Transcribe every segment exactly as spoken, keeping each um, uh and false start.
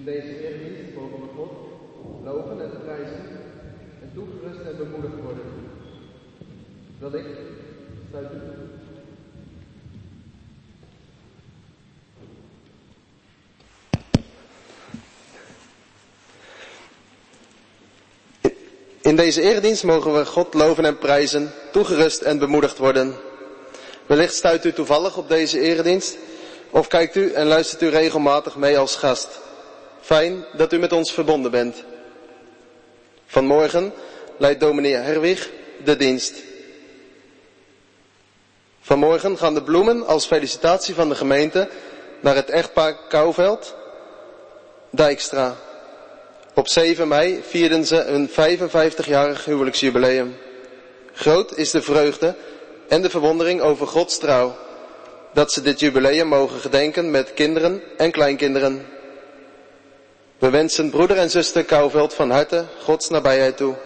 deze eredienst mogen we God loven en prijzen en toegerust en bemoedigd worden. Wellicht sluit u. In deze eredienst mogen we God loven en prijzen, toegerust en bemoedigd worden. Wellicht stuit u toevallig op deze eredienst, of kijkt u en luistert u regelmatig mee als gast. Fijn dat u met ons verbonden bent. Vanmorgen leidt dominee Herwig de dienst. Vanmorgen gaan de bloemen als felicitatie van de gemeente naar het echtpaar Kouwveld Dijkstra. Op zeven mei vierden ze een vijfenvijftigjarig huwelijksjubileum. Groot is de vreugde en de verwondering over Gods trouw, dat ze dit jubileum mogen gedenken met kinderen en kleinkinderen. We wensen broeder en zuster Kouwveld van harte Gods nabijheid toe.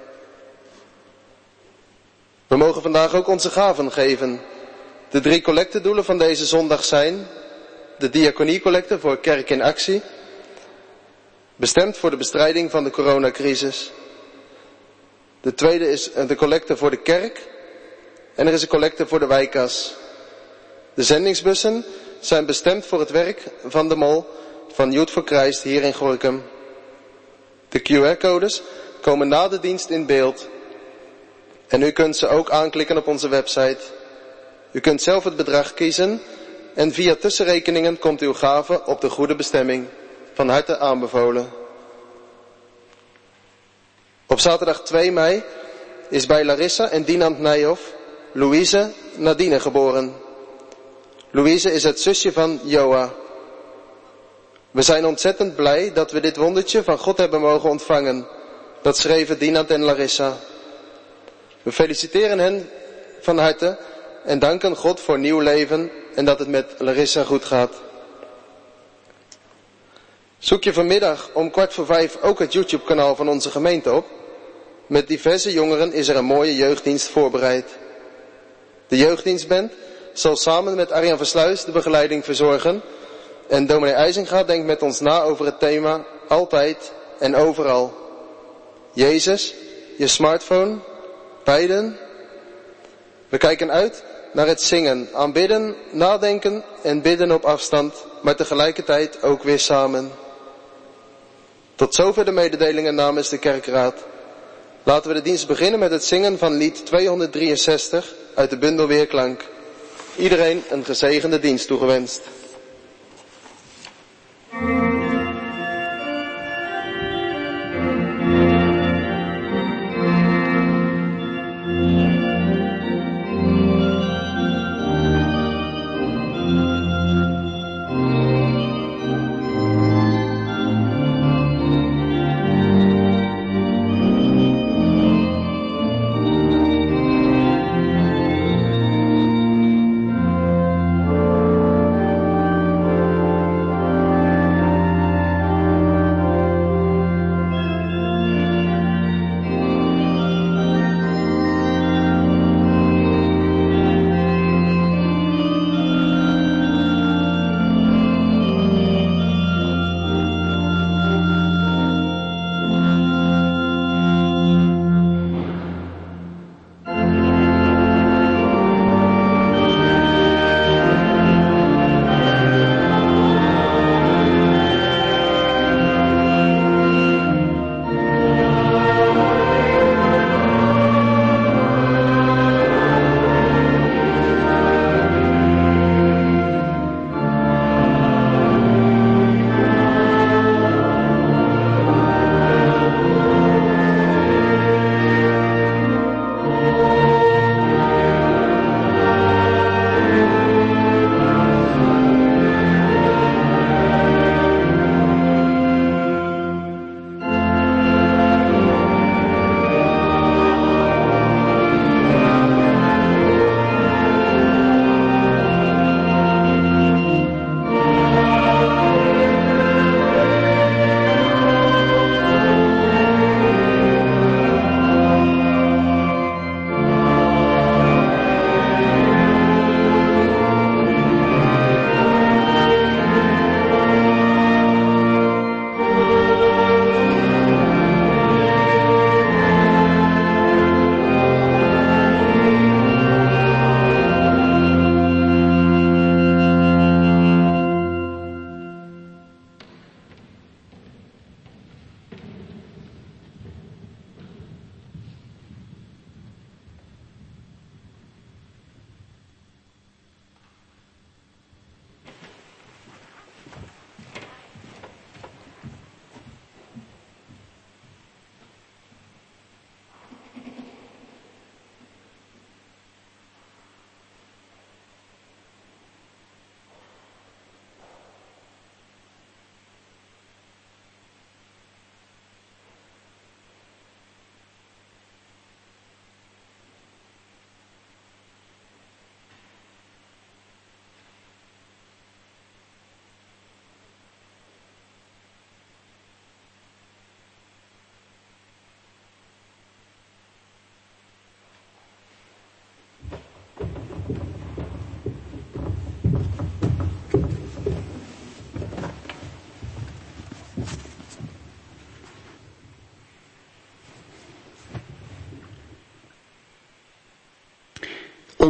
We mogen vandaag ook onze gaven geven. De drie collectedoelen van deze zondag zijn de diaconiecollecte voor Kerk in Actie, bestemd voor de bestrijding van de coronacrisis. De tweede is de collecte voor de kerk en er is een collecte voor de wijkkas. De zendingsbussen zijn bestemd voor het werk van de mol van Youth for Christ hier in Gorinchem. De Q R-codes komen na de dienst in beeld. En u kunt ze ook aanklikken op onze website. U kunt zelf het bedrag kiezen en via tussenrekeningen komt uw gave op de goede bestemming. Van harte aanbevolen. Op zaterdag twee mei is bij Larissa en Dinant Nijhoff Louise Nadine geboren. Louise is het zusje van Joa. We zijn ontzettend blij dat we dit wondertje van God hebben mogen ontvangen. Dat schreven Dinant en Larissa. We feliciteren hen van harte en danken God voor nieuw leven en dat het met Larissa goed gaat. Zoek je vanmiddag om kwart voor vijf ook het YouTube-kanaal van onze gemeente op. Met diverse jongeren is er een mooie jeugddienst voorbereid. De jeugddienstband zal samen met Arjan Versluis de begeleiding verzorgen. En dominee IJzinga denkt met ons na over het thema altijd en overal. Jezus, je smartphone, beiden. We kijken uit naar het zingen, aanbidden, nadenken en bidden op afstand, maar tegelijkertijd ook weer samen. Tot zover de mededelingen namens de kerkraad. Laten we de dienst beginnen met het zingen van lied tweehonderddrieënzestig uit de bundel Weerklank. Iedereen een gezegende dienst toegewenst. Thank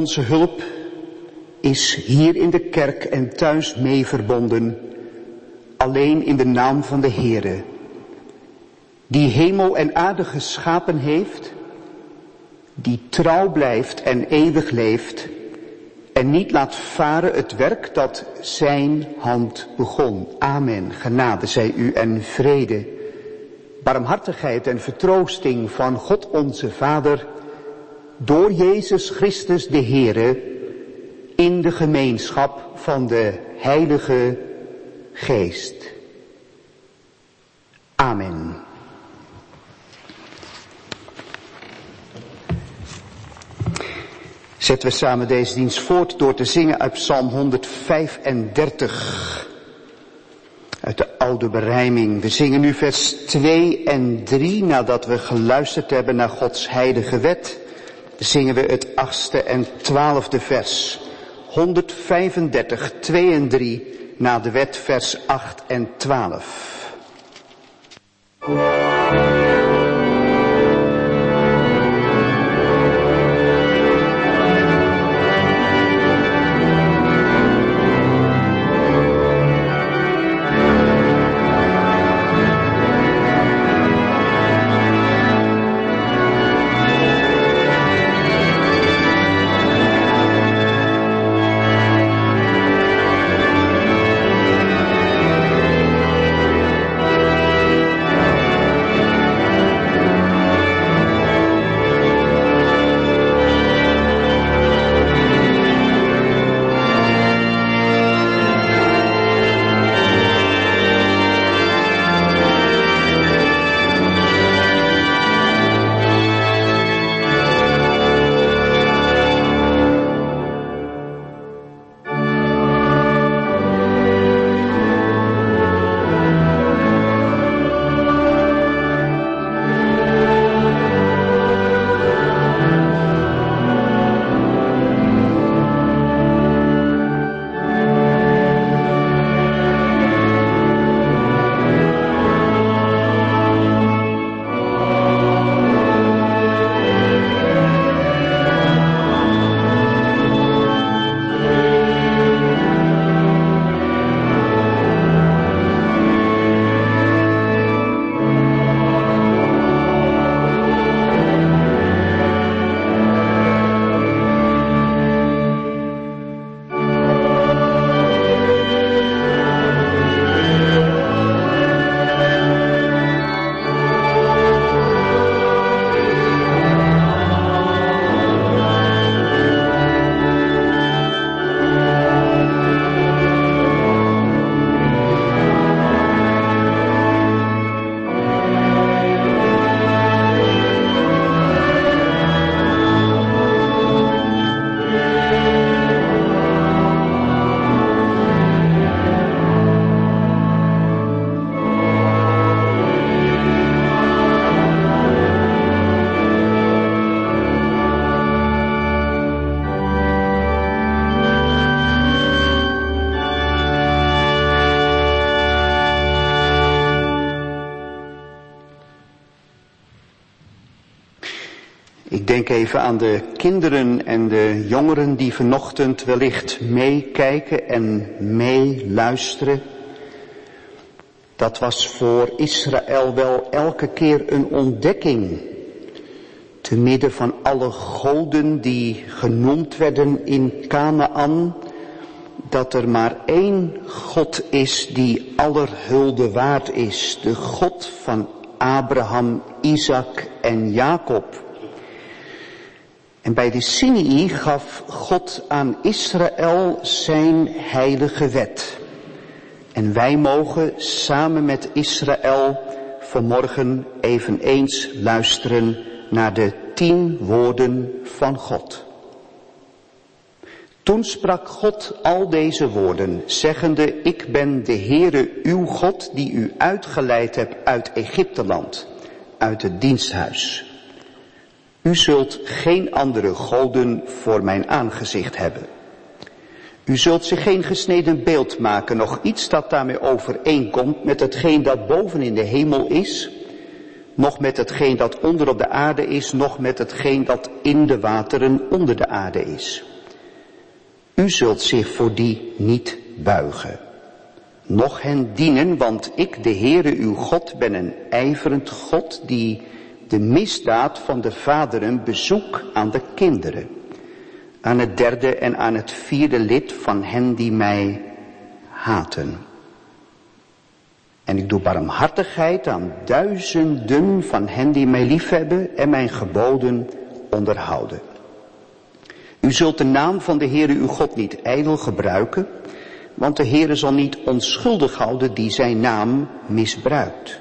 Onze hulp is hier in de kerk en thuis mee verbonden, alleen in de naam van de Heere, die hemel en aarde geschapen heeft, die trouw blijft en eeuwig leeft en niet laat varen het werk dat zijn hand begon. Amen. Genade zij u en vrede, barmhartigheid en vertroosting van God onze Vader, door Jezus Christus de Heere, in de gemeenschap van de Heilige Geest. Amen. Zetten we samen deze dienst voort door te zingen uit Psalm honderdvijfendertig. Uit de oude berijming. We zingen nu vers twee en drie nadat we geluisterd hebben naar Gods heilige wet. Zingen we het achtste en twaalfde vers. honderdvijfendertig, twee en drie na de wet vers acht en twaalf. Ik denk even aan de kinderen en de jongeren die vanochtend wellicht meekijken en meeluisteren. Dat was voor Israël wel elke keer een ontdekking. Te midden van alle goden die genoemd werden in Kanaan, dat er maar één God is die aller hulde waard is. De God van Abraham, Isaac en Jacob. En bij de Sinai gaf God aan Israël zijn heilige wet. En wij mogen samen met Israël vanmorgen eveneens luisteren naar de tien woorden van God. Toen sprak God al deze woorden, zeggende, ik ben de Heere uw God die u uitgeleid hebt uit Egypteland, uit het diensthuis. U zult geen andere goden voor mijn aangezicht hebben. U zult zich geen gesneden beeld maken, nog iets dat daarmee overeenkomt met hetgeen dat boven in de hemel is, nog met hetgeen dat onder op de aarde is, nog met hetgeen dat in de wateren onder de aarde is. U zult zich voor die niet buigen, noch hen dienen, want ik, de Heere uw God, ben een ijverend God die de misdaad van de vaderen bezoek aan de kinderen, aan het derde en aan het vierde lid van hen die mij haten. En ik doe barmhartigheid aan duizenden van hen die mij liefhebben en mijn geboden onderhouden. U zult de naam van de Heere uw God niet ijdel gebruiken, want de Heere zal niet onschuldig houden die zijn naam misbruikt.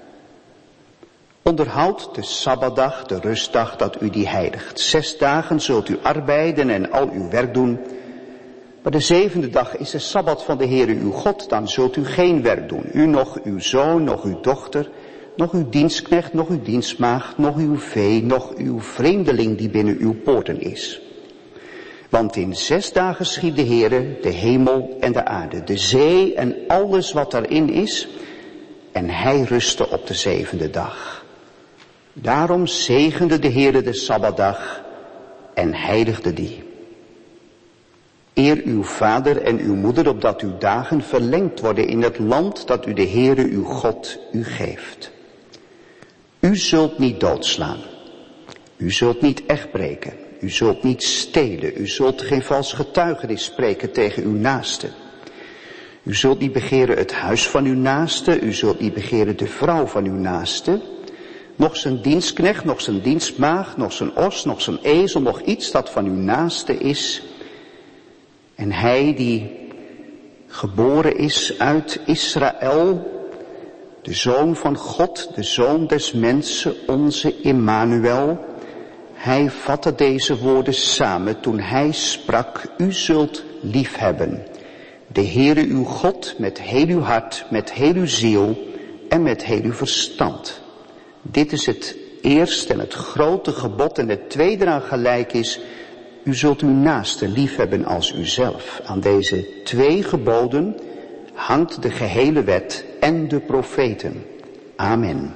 Onderhoud de Sabbatdag, de rustdag, dat u die heiligt. Zes dagen zult u arbeiden en al uw werk doen. Maar de zevende dag is de Sabbat van de Heere uw God, dan zult u geen werk doen. U, nog uw zoon, nog uw dochter, nog uw dienstknecht, nog uw dienstmaagd, nog uw vee, nog uw vreemdeling die binnen uw poorten is. Want in zes dagen schiep de Heere de hemel en de aarde, de zee en alles wat daarin is, en hij rustte op de zevende dag. Daarom zegende de Heere de Sabbatdag en heiligde die. Eer uw vader en uw moeder, opdat uw dagen verlengd worden in het land dat u de Heere uw God u geeft. U zult niet doodslaan. U zult niet echtbreken. U zult niet stelen. U zult geen vals getuigenis spreken tegen uw naaste. U zult niet begeren het huis van uw naaste. U zult niet begeren de vrouw van uw naaste. Nog zijn dienstknecht, nog zijn dienstmaagd, nog zijn os, nog zijn ezel, nog iets dat van uw naaste is. En hij die geboren is uit Israël, de Zoon van God, de Zoon des mensen, onze Immanuel, hij vatte deze woorden samen toen hij sprak, u zult liefhebben de Heere uw God met heel uw hart, met heel uw ziel en met heel uw verstand. Dit is het eerste en het grote gebod en het tweede eraan gelijk is, u zult uw naaste liefhebben als uzelf. Aan deze twee geboden hangt de gehele wet en de profeten. Amen.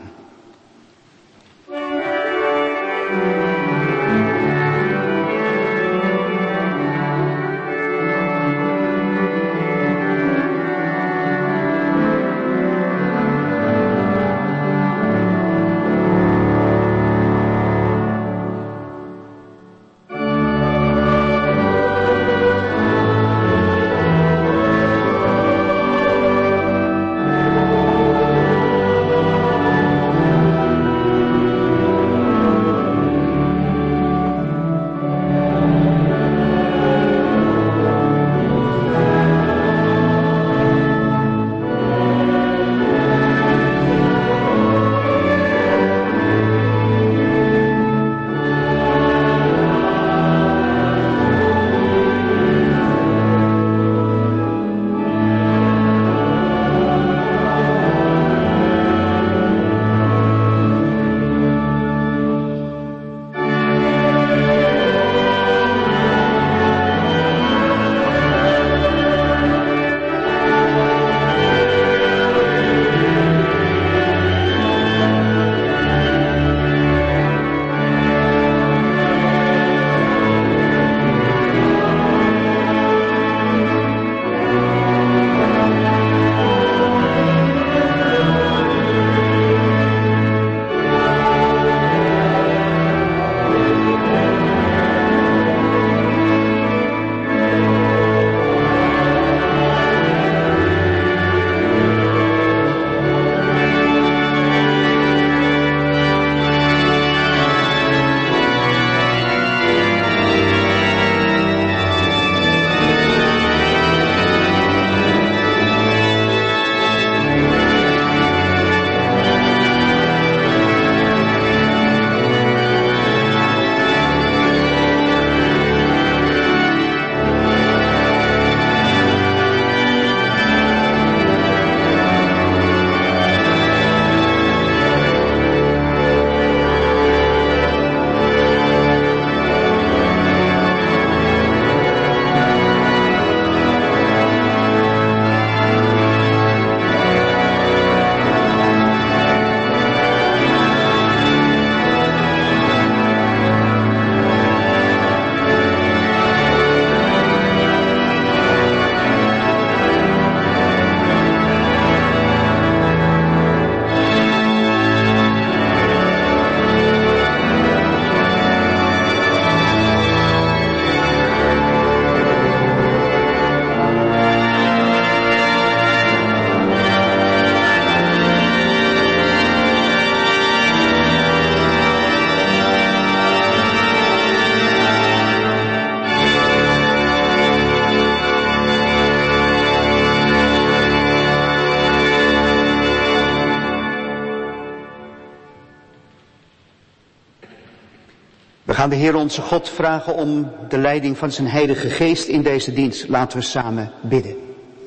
gaan de Heer onze God vragen om de leiding van zijn Heilige Geest in deze dienst. Laten we samen bidden.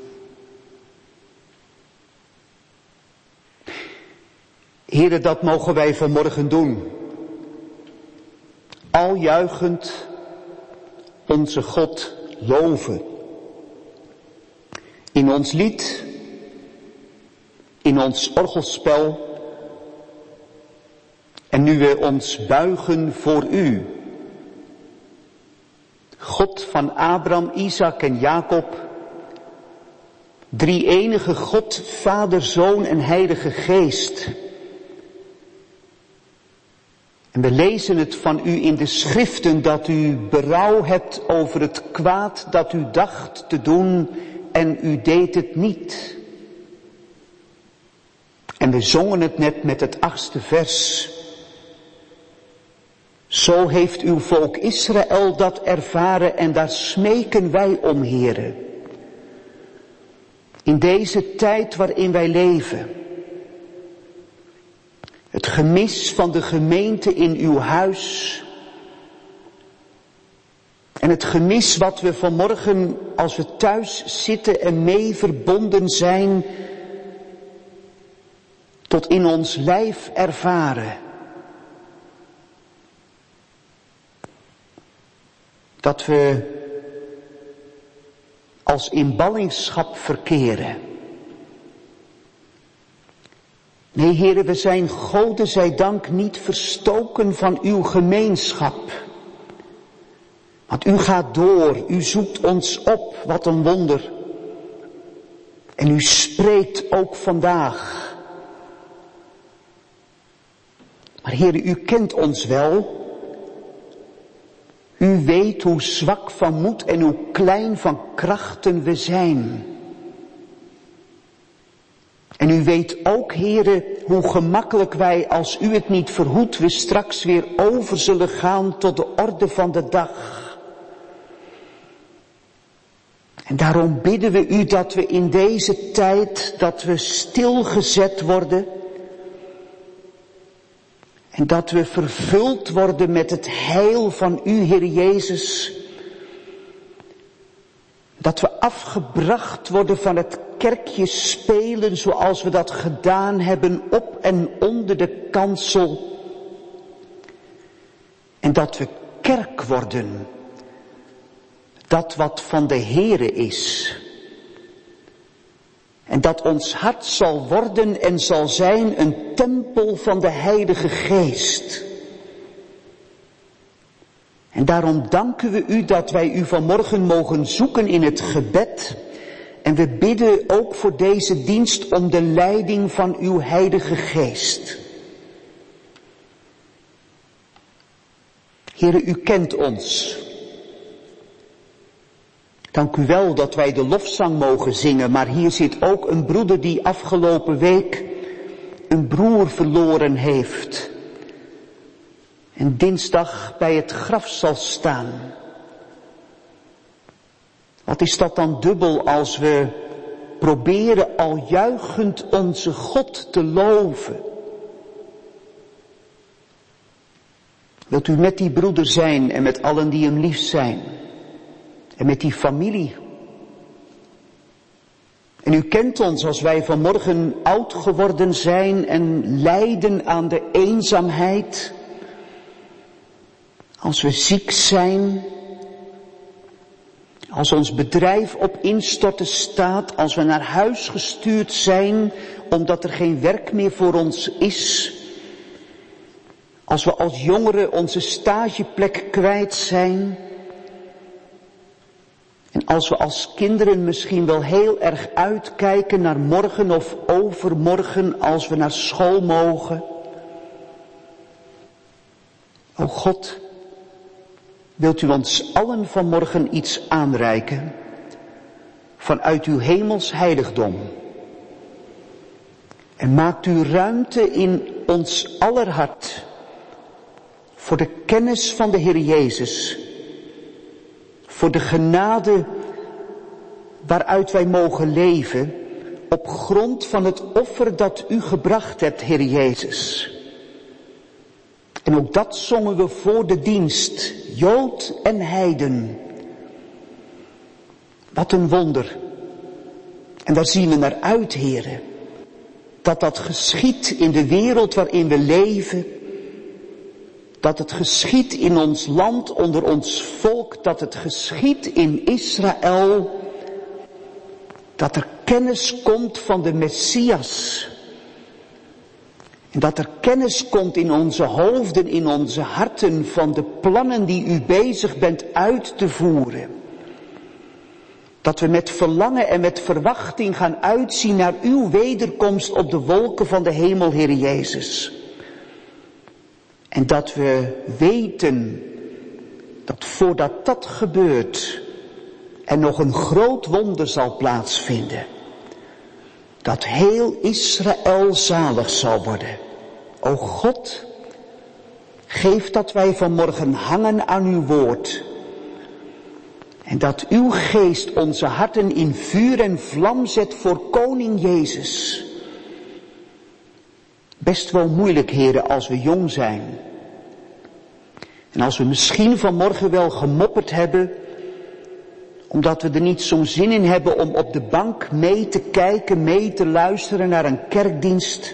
Heere, dat mogen wij vanmorgen doen. Al juichend onze God loven. In ons lied, in ons orgelspel. En nu we ons buigen voor u. God van Abraham, Isaac en Jacob. Drie-enige God, Vader, Zoon en Heilige Geest. En we lezen het van u in de schriften dat u berouw hebt over het kwaad dat u dacht te doen en u deed het niet. En we zongen het net met het achtste vers. Zo heeft uw volk Israël dat ervaren en daar smeken wij om, Heere. In deze tijd waarin wij leven. Het gemis van de gemeente in uw huis. En het gemis wat we vanmorgen als we thuis zitten en mee verbonden zijn. Tot in ons lijf ervaren. Dat we als in ballingschap verkeren. Nee, heren, we zijn Gode zij dank niet verstoken van uw gemeenschap. Want u gaat door, u zoekt ons op, wat een wonder. En u spreekt ook vandaag. Maar heren, u kent ons wel. U weet hoe zwak van moed en hoe klein van krachten we zijn. En u weet ook, heren, hoe gemakkelijk wij, als u het niet verhoedt, we straks weer over zullen gaan tot de orde van de dag. En daarom bidden we u dat we in deze tijd, dat we stilgezet worden. En dat we vervuld worden met het heil van u, Heer Jezus. Dat we afgebracht worden van het kerkje spelen zoals we dat gedaan hebben op en onder de kansel. En dat we kerk worden. Dat wat van de Heere is. En dat ons hart zal worden en zal zijn een tempel van de Heilige Geest. En daarom danken we u dat wij u vanmorgen mogen zoeken in het gebed. En we bidden ook voor deze dienst om de leiding van uw Heilige Geest. Heere, u kent ons. Dank u wel dat wij de lofzang mogen zingen, maar hier zit ook een broeder die afgelopen week een broer verloren heeft. En dinsdag bij het graf zal staan. Wat is dat dan dubbel als we proberen al juichend onze God te loven. Wilt u met die broeder zijn en met allen die hem lief zijn. En met die familie. En u kent ons als wij vanmorgen oud geworden zijn en lijden aan de eenzaamheid. Als we ziek zijn. Als ons bedrijf op instorten staat. Als we naar huis gestuurd zijn omdat er geen werk meer voor ons is. Als we als jongeren onze stageplek kwijt zijn. En als we als kinderen misschien wel heel erg uitkijken naar morgen of overmorgen als we naar school mogen. O God, wilt u ons allen vanmorgen iets aanreiken vanuit uw hemels heiligdom. En maakt u ruimte in ons aller hart voor de kennis van de Heer Jezus. Voor de genade waaruit wij mogen leven op grond van het offer dat u gebracht hebt, Heer Jezus. En ook dat zongen we voor de dienst, Jood en heiden. Wat een wonder. En daar zien we naar uit, Heere. Dat dat geschiet in de wereld waarin we leven. Dat het geschiet in ons land, onder ons volk. Dat het geschiet in Israël. Dat er kennis komt van de Messias. En dat er kennis komt in onze hoofden, in onze harten, van de plannen die u bezig bent uit te voeren. Dat we met verlangen en met verwachting gaan uitzien naar uw wederkomst op de wolken van de hemel, Heer Jezus. En dat we weten dat voordat dat gebeurt, er nog een groot wonder zal plaatsvinden. Dat heel Israël zalig zal worden. O God, geef dat wij vanmorgen hangen aan uw woord. En dat uw geest onze harten in vuur en vlam zet voor koning Jezus. Best wel moeilijk, heren, als we jong zijn. En als we misschien vanmorgen wel gemopperd hebben, omdat we er niet zo'n zin in hebben om op de bank mee te kijken, mee te luisteren naar een kerkdienst.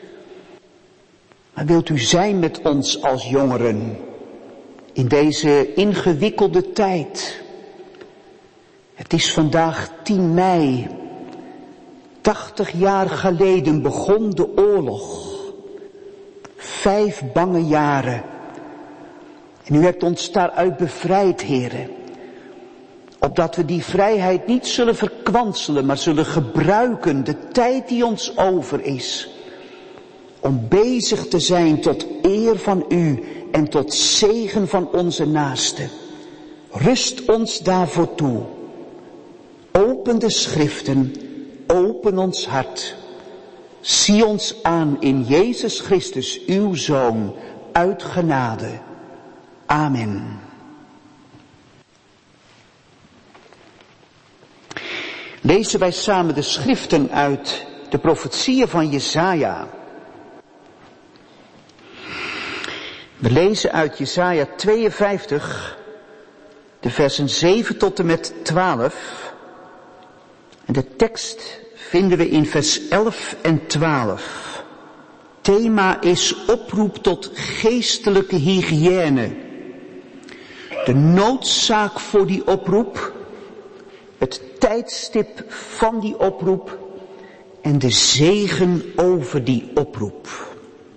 Maar wilt u zijn met ons als jongeren in deze ingewikkelde tijd? Het is vandaag tien mei. Tachtig jaar geleden begon de oorlog. Vijf bange jaren. En u hebt ons daaruit bevrijd, heren. Opdat we die vrijheid niet zullen verkwanselen, maar zullen gebruiken, de tijd die ons over is, om bezig te zijn tot eer van u en tot zegen van onze naasten. Rust ons daarvoor toe. Open de schriften, open ons hart. Zie ons aan in Jezus Christus, uw Zoon, uit genade. Amen. Lezen wij samen de schriften uit de profetieën van Jesaja. We lezen uit Jesaja tweeënvijftig, de versen zeven tot en met twaalf. En de tekst vinden we in vers elf en twaalf. Thema is oproep tot geestelijke hygiëne. De noodzaak voor die oproep, het tijdstip van die oproep en de zegen over die oproep.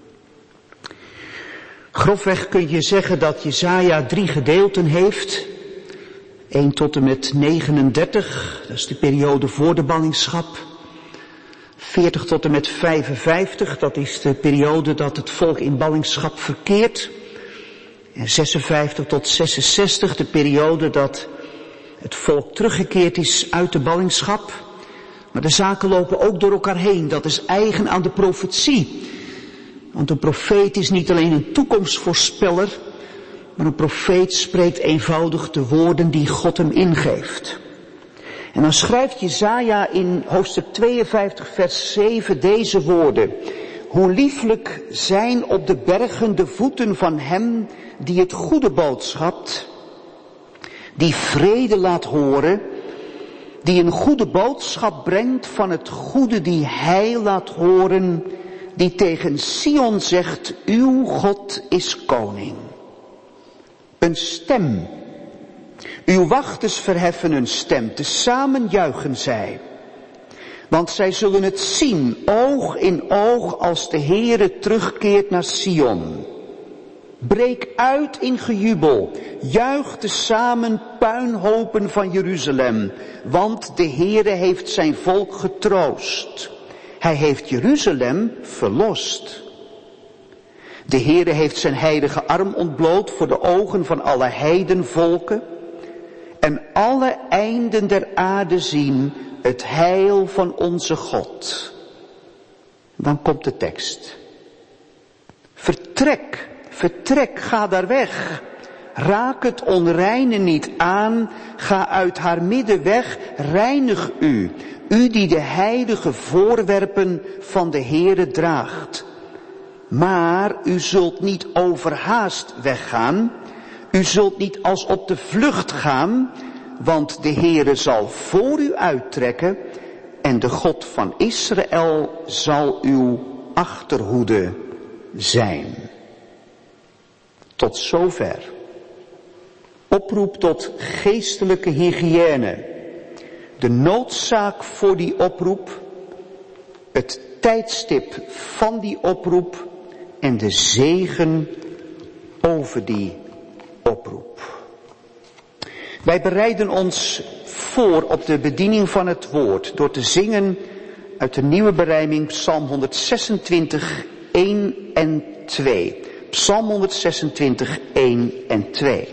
Grofweg kun je zeggen dat Jesaja drie gedeelten heeft. één tot en met negenendertig, dat is de periode voor de ballingschap. veertig tot en met vijfenvijftig, dat is de periode dat het volk in ballingschap verkeert. En zesenvijftig tot zesenzestig, de periode dat het volk teruggekeerd is uit de ballingschap. Maar de zaken lopen ook door elkaar heen. Dat is eigen aan de profetie. Want een profeet is niet alleen een toekomstvoorspeller, maar een profeet spreekt eenvoudig de woorden die God hem ingeeft. En dan schrijft Jesaja in hoofdstuk tweeënvijftig vers zeven deze woorden. Hoe lieflijk zijn op de bergen de voeten van hem die het goede boodschapt, die vrede laat horen, die een goede boodschap brengt van het goede die hij laat horen, die tegen Sion zegt, uw God is koning. Een stem. Uw wachters verheffen een stem, tezamen juichen zij. Want zij zullen het zien, oog in oog, als de Heere terugkeert naar Sion. Breek uit in gejubel, juich tezamen puinhopen van Jeruzalem, want de Heere heeft zijn volk getroost. Hij heeft Jeruzalem verlost. De Heere heeft zijn heilige arm ontbloot voor de ogen van alle heidenvolken. En alle einden der aarde zien het heil van onze God. Dan komt de tekst. Vertrek, vertrek, ga daar weg. Raak het onreine niet aan, ga uit haar midden weg, reinig u. U die de heilige voorwerpen van de Heere draagt. Maar u zult niet overhaast weggaan. U zult niet als op de vlucht gaan, want de Heere zal voor u uittrekken en de God van Israël zal uw achterhoede zijn. Tot zover. Oproep tot geestelijke hygiëne. De noodzaak voor die oproep, het tijdstip van die oproep en de zegen over die oproep. Wij bereiden ons voor op de bediening van het woord door te zingen uit de nieuwe berijming Psalm honderdzesentwintig, één en twee. Psalm honderdzesentwintig, één en twee.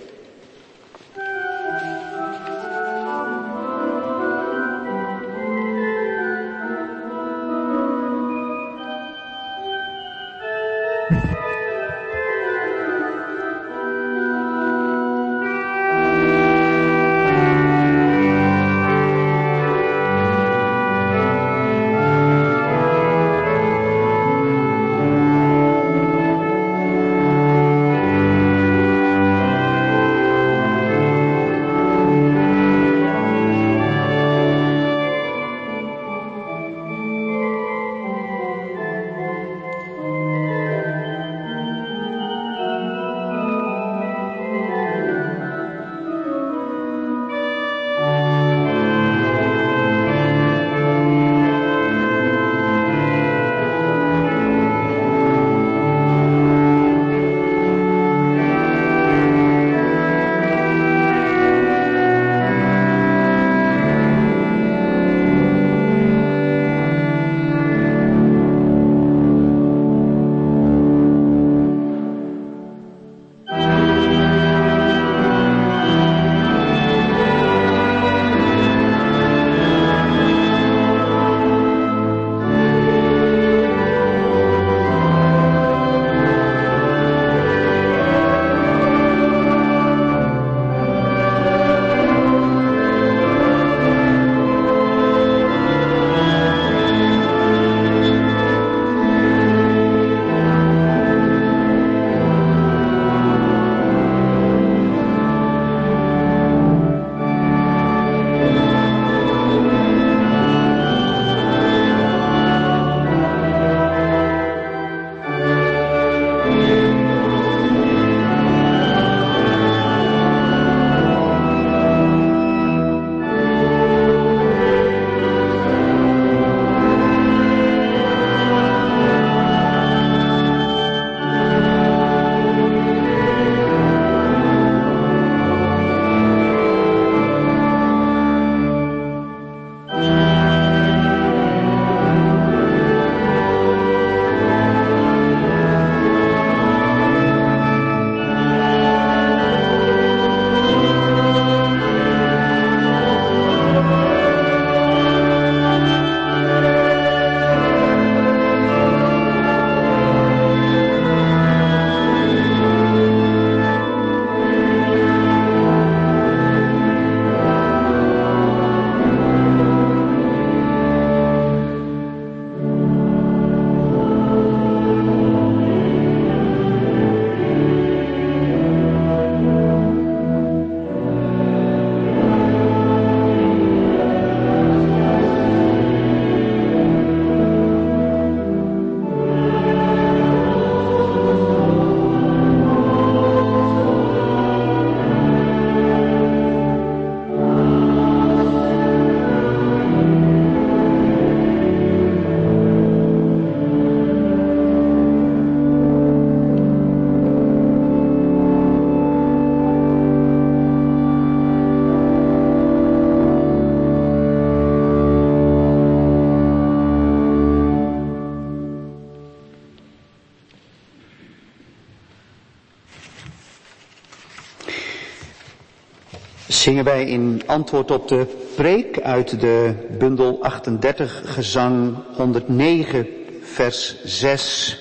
Zingen wij in antwoord op de preek uit de bundel achtendertig, gezang honderdnegen, vers zes.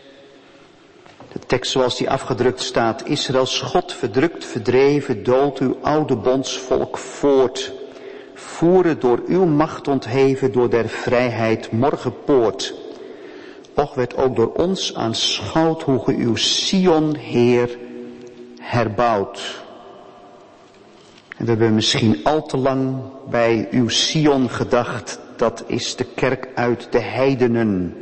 De tekst zoals die afgedrukt staat. Israëls God verdrukt, verdreven, doodt uw oude bondsvolk voort. Voeren door uw macht ontheven, door der vrijheid morgenpoort. Och werd ook door ons aanschouwd hoe ge uw Sion, Heer, herbouwt. En we hebben misschien al te lang bij uw Sion gedacht, dat is de kerk uit de heidenen.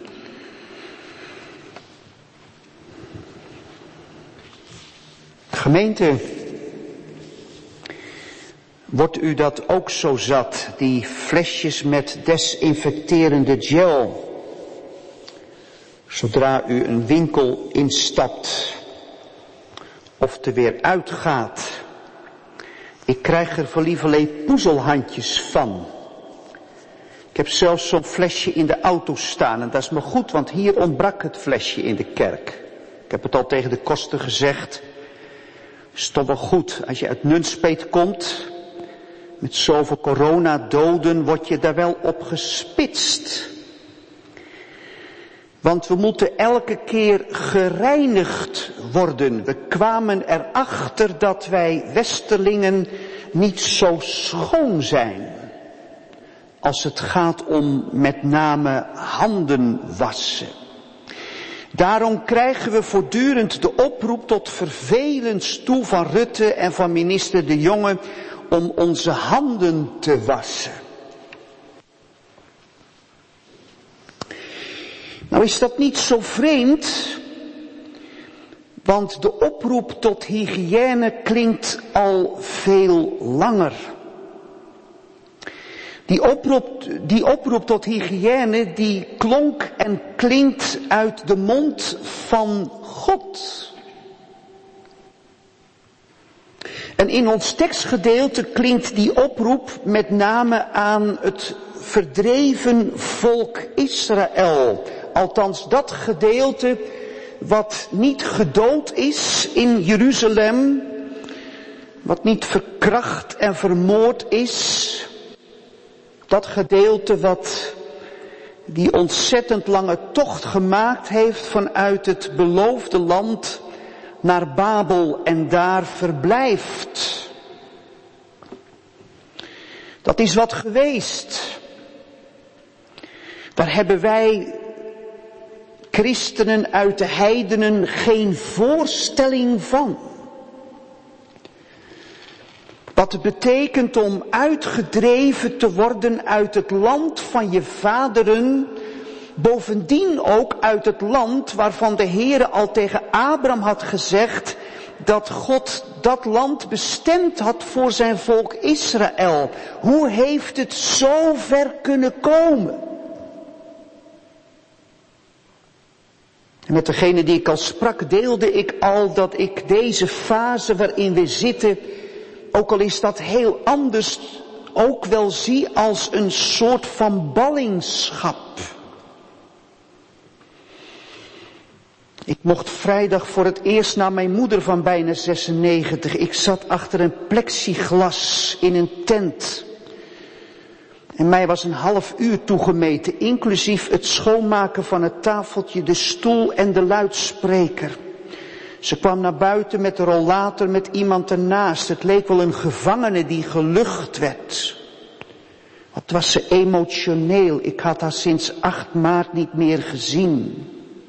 Gemeente, wordt u dat ook zo zat, die flesjes met desinfecterende gel? Zodra u een winkel instapt of er weer uitgaat. Ik krijg er voor lieverlee poezelhandjes van. Ik heb zelfs zo'n flesje in de auto staan en dat is me goed, want hier ontbrak het flesje in de kerk. Ik heb het al tegen de koster gezegd. Is toch wel goed, als je uit Nunspeet komt, met zoveel coronadoden word je daar wel op gespitst. Want we moeten elke keer gereinigd worden. We kwamen erachter dat wij Westerlingen niet zo schoon zijn. Als het gaat om met name handen wassen. Daarom krijgen we voortdurend de oproep tot vervelens toe van Rutte en van minister De Jonge om onze handen te wassen. Nou is dat niet zo vreemd, want de oproep tot hygiëne klinkt al veel langer. Die oproep, die oproep tot hygiëne, die klonk en klinkt uit de mond van God. En in ons tekstgedeelte klinkt die oproep met name aan het verdreven volk Israël. Althans dat gedeelte wat niet gedood is in Jeruzalem, wat niet verkracht en vermoord is. Dat gedeelte wat die ontzettend lange tocht gemaakt heeft vanuit het beloofde land naar Babel en daar verblijft. Dat is wat geweest. Daar hebben wij christenen uit de heidenen geen voorstelling van. Wat het betekent om uitgedreven te worden uit het land van je vaderen, bovendien ook uit het land waarvan de Heere al tegen Abraham had gezegd dat God dat land bestemd had voor zijn volk Israël. Hoe heeft het zo ver kunnen komen? En met degene die ik al sprak deelde ik al dat ik deze fase waarin we zitten, ook al is dat heel anders, ook wel zie als een soort van ballingschap. Ik mocht vrijdag voor het eerst naar mijn moeder van bijna zesennegentig. Ik zat achter een plexiglas in een tent. En mij was een half uur toegemeten, inclusief het schoonmaken van het tafeltje, de stoel en de luidspreker. Ze kwam naar buiten met de rollator met iemand ernaast. Het leek wel een gevangene die gelucht werd. Wat was ze emotioneel. Ik had haar sinds acht maart niet meer gezien.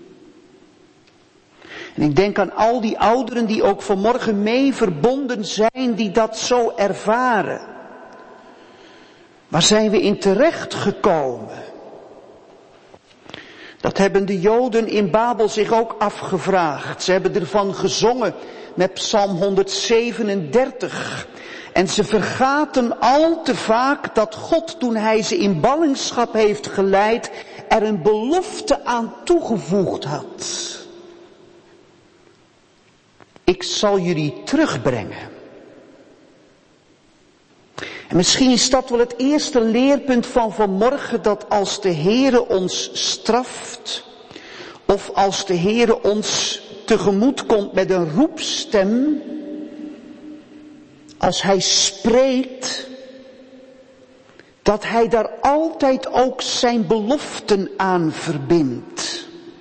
En ik denk aan al die ouderen die ook vanmorgen mee verbonden zijn, die dat zo ervaren. Waar zijn we in terecht gekomen? Dat hebben de Joden in Babel zich ook afgevraagd. Ze hebben ervan gezongen met Psalm honderdzevenendertig. En ze vergaten al te vaak dat God, toen hij ze in ballingschap heeft geleid, er een belofte aan toegevoegd had. Ik zal jullie terugbrengen. En misschien is dat wel het eerste leerpunt van vanmorgen, dat als de Heere ons straft, of als de Heere ons tegemoet komt met een roepstem, als hij spreekt, dat hij daar altijd ook zijn beloften aan verbindt.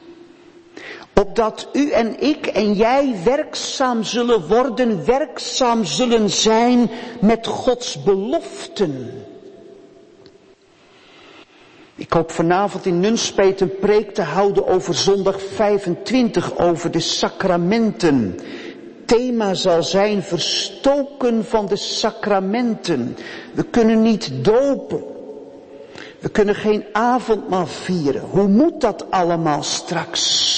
Opdat u en ik en jij werkzaam zullen worden, werkzaam zullen zijn met Gods beloften. Ik hoop vanavond in Nunspeet een preek te houden over zondag vijfentwintig, over de sacramenten. Thema zal zijn verstoken van de sacramenten. We kunnen niet dopen. We kunnen geen avondmaal vieren. Hoe moet dat allemaal straks?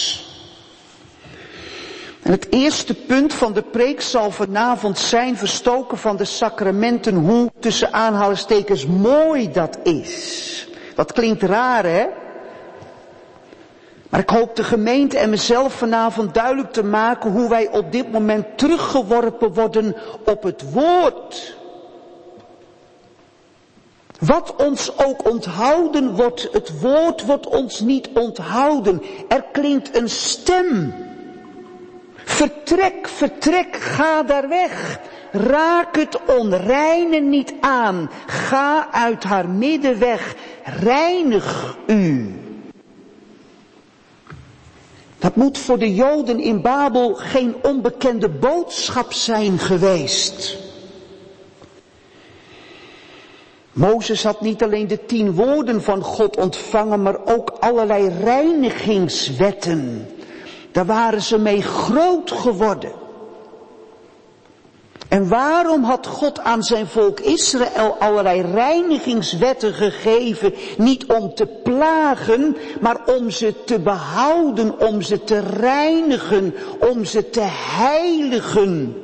En het eerste punt van de preek zal vanavond zijn verstoken van de sacramenten. Hoe, tussen aanhalingstekens, mooi dat is. Dat klinkt raar, hè? Maar ik hoop de gemeente en mezelf vanavond duidelijk te maken hoe wij op dit moment teruggeworpen worden op het woord. Wat ons ook onthouden wordt, het woord wordt ons niet onthouden. Er klinkt een stem. Vertrek, vertrek, ga daar weg. Raak het onreine niet aan. Ga uit haar midden weg. Reinig u. Dat moet voor de Joden in Babel geen onbekende boodschap zijn geweest. Mozes had niet alleen de tien woorden van God ontvangen, maar ook allerlei reinigingswetten. Daar waren ze mee groot geworden. En waarom had God aan zijn volk Israël allerlei reinigingswetten gegeven? Niet om te plagen, maar om ze te behouden, om ze te reinigen, om ze te heiligen.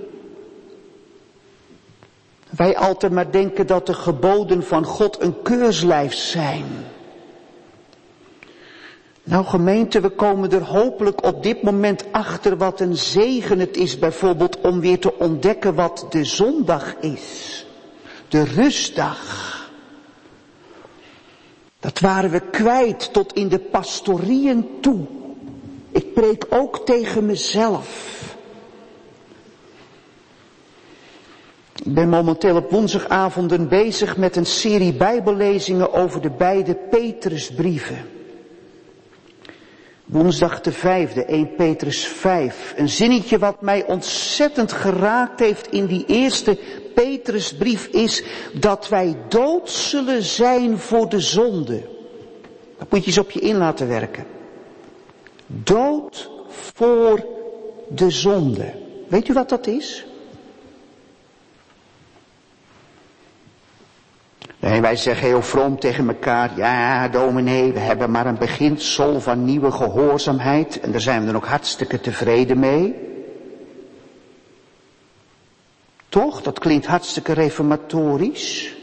Wij altijd maar denken dat de geboden van God een keurslijf zijn. Nou gemeente, we komen er hopelijk op dit moment achter wat een zegen het is, bijvoorbeeld om weer te ontdekken wat de zondag is. De rustdag. Dat waren we kwijt tot in de pastorieën toe. Ik preek ook tegen mezelf. Ik ben momenteel op woensdagavonden bezig met een serie bijbellezingen over de beide Petrusbrieven. Woensdag de vijfde, eerste Petrus vijf. Een zinnetje wat mij ontzettend geraakt heeft in die eerste Petrusbrief is dat wij dood zullen zijn voor de zonde. Dat moet je eens op je in laten werken. Dood voor de zonde. Weet u wat dat is? Nee, wij zeggen heel vroom tegen elkaar, ja dominee, we hebben maar een beginsel van nieuwe gehoorzaamheid en daar zijn we dan ook hartstikke tevreden mee. Toch? Dat klinkt hartstikke reformatorisch.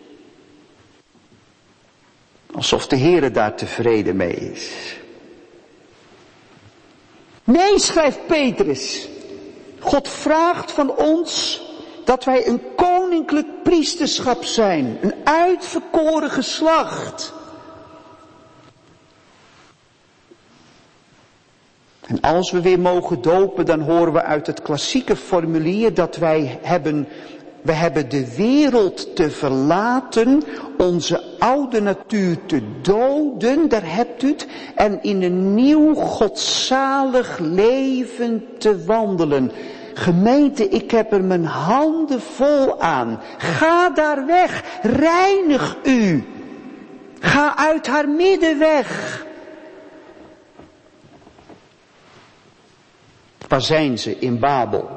Alsof de Heere daar tevreden mee is. Nee, schrijft Petrus. God vraagt van ons dat wij een koninklijk priesterschap zijn. Een uitverkoren geslacht. En als we weer mogen dopen, dan horen we uit het klassieke formulier dat wij hebben, we hebben de wereld te verlaten, onze oude natuur te doden, daar hebt u het, en in een nieuw godzalig leven te wandelen. Gemeente, ik heb er mijn handen vol aan. Ga daar weg. Reinig u. Ga uit haar midden weg. Waar zijn ze? In Babel.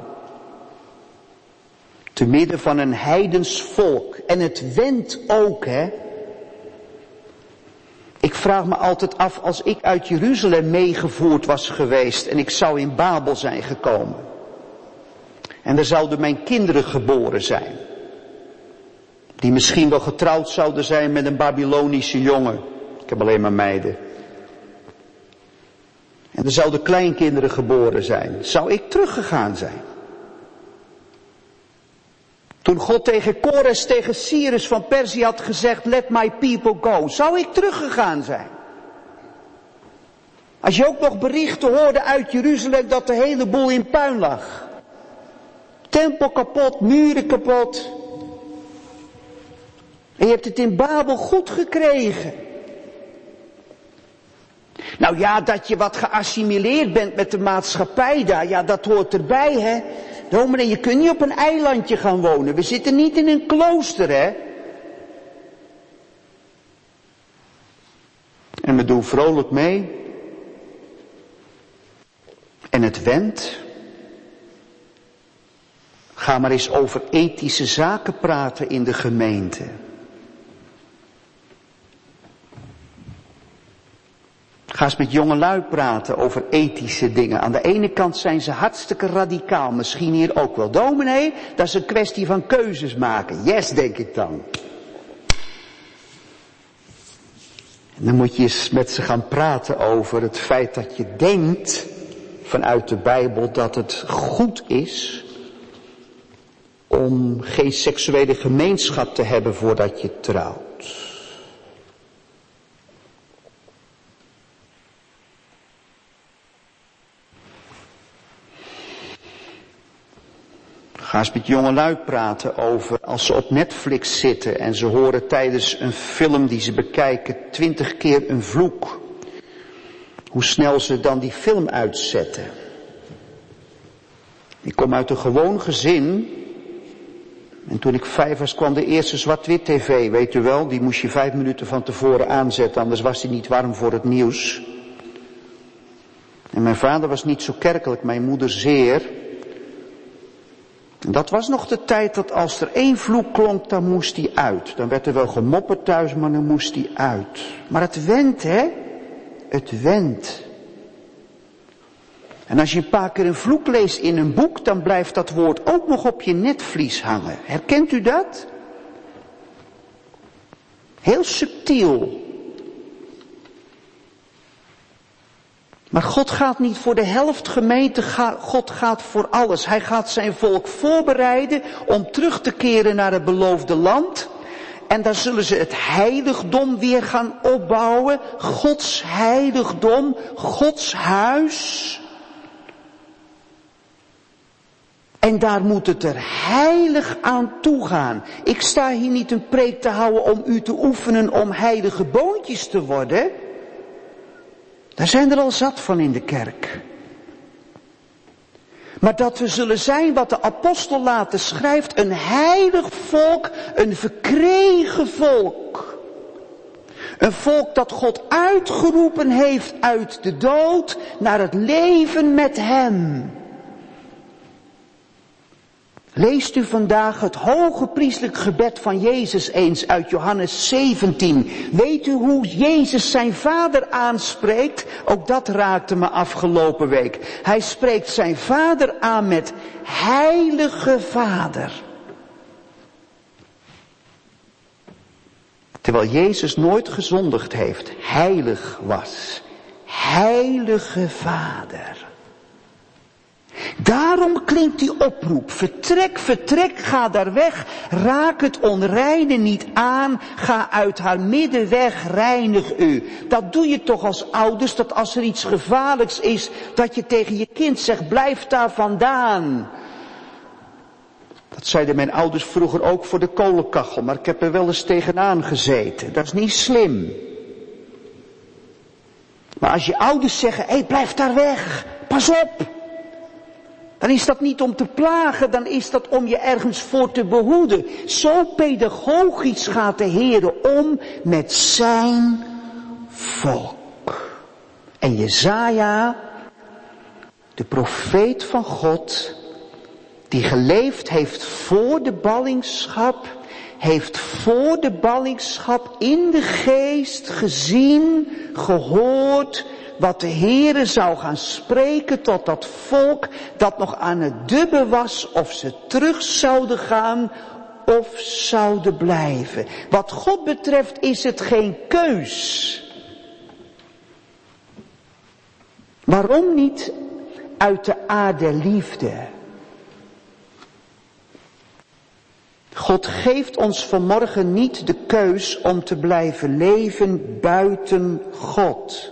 Te midden van een heidens volk. En het wendt ook, hè. Ik vraag me altijd af, als ik uit Jeruzalem meegevoerd was geweest en ik zou in Babel zijn gekomen. En er zouden mijn kinderen geboren zijn. Die misschien wel getrouwd zouden zijn met een Babylonische jongen. Ik heb alleen maar meiden. En er zouden kleinkinderen geboren zijn. Zou ik teruggegaan zijn? Toen God tegen Kores, tegen Cyrus van Perzië had gezegd, let my people go. Zou ik teruggegaan zijn? Als je ook nog berichten hoorde uit Jeruzalem dat de hele boel in puin lag. Tempel kapot, muren kapot. En je hebt het in Babel goed gekregen. Nou ja, dat je wat geassimileerd bent met de maatschappij daar, ja dat hoort erbij, hè. Dominee, je kunt niet op een eilandje gaan wonen. We zitten niet in een klooster, hè. doe vrolijk mee. En het wendt. Ga maar eens over ethische zaken praten in de gemeente. Ga eens met jongelui praten over ethische dingen. Aan de ene kant zijn ze hartstikke radicaal. Misschien hier ook wel. Dominee, dat is een kwestie van keuzes maken. Yes, denk ik dan. En dan moet je eens met ze gaan praten over het feit dat je denkt vanuit de Bijbel dat het goed is om geen seksuele gemeenschap te hebben voordat je trouwt. Ga eens met jongelui praten over als ze op Netflix zitten en ze horen tijdens een film die ze bekijken twintig keer een vloek. Hoe snel ze dan die film uitzetten. Ik kom uit een gewoon gezin. En toen ik vijf was kwam de eerste zwart-wit tv, weet u wel. Die moest je vijf minuten van tevoren aanzetten, anders was die niet warm voor het nieuws. En mijn vader was niet zo kerkelijk, mijn moeder zeer. En dat was nog de tijd dat als er één vloek klonk, dan moest die uit. Dan werd er wel gemopperd thuis, maar dan moest die uit. Maar het wendt, hè. Het wendt. En als je een paar keer een vloek leest in een boek, dan blijft dat woord ook nog op je netvlies hangen. Herkent u dat? Heel subtiel. Maar God gaat niet voor de helft gemeente, God gaat voor alles. Hij gaat zijn volk voorbereiden om terug te keren naar het beloofde land. En daar zullen ze het heiligdom weer gaan opbouwen. Gods heiligdom, Gods huis. En daar moet het er heilig aan toe gaan. Ik sta hier niet een preek te houden om u te oefenen om heilige boontjes te worden. Daar zijn er al zat van in de kerk. Maar dat we zullen zijn wat de apostel later schrijft, een heilig volk, een verkregen volk. Een volk dat God uitgeroepen heeft uit de dood naar het leven met hem. Leest u vandaag het hoge priestelijk gebed van Jezus eens uit Johannes zeventien. Weet u hoe Jezus zijn vader aanspreekt? Ook dat raakte me afgelopen week. Hij spreekt zijn vader aan met heilige vader. Terwijl Jezus nooit gezondigd heeft, heilig was. Heilige vader. Daarom klinkt die oproep. Vertrek, vertrek, ga daar weg. Raak het onreine niet aan. Ga uit haar midden weg, reinig u. Dat doe je toch als ouders, dat als er iets gevaarlijks is, dat je tegen je kind zegt, blijf daar vandaan. Dat zeiden mijn ouders vroeger ook voor de kolenkachel, maar ik heb er wel eens tegenaan gezeten. Dat is niet slim. Maar als je ouders zeggen, hé, hey, blijf daar weg, pas op. Dan is dat niet om te plagen, dan is dat om je ergens voor te behoeden. Zo pedagogisch gaat de Heer om met zijn volk. En Jesaja, de profeet van God, die geleefd heeft voor de ballingschap, heeft voor de ballingschap in de geest gezien, gehoord, wat de Heere zou gaan spreken tot dat volk dat nog aan het dubben was of ze terug zouden gaan of zouden blijven. Wat God betreft is het geen keus. Waarom niet uit de aarde liefde? God geeft ons vanmorgen niet de keus om te blijven leven buiten God.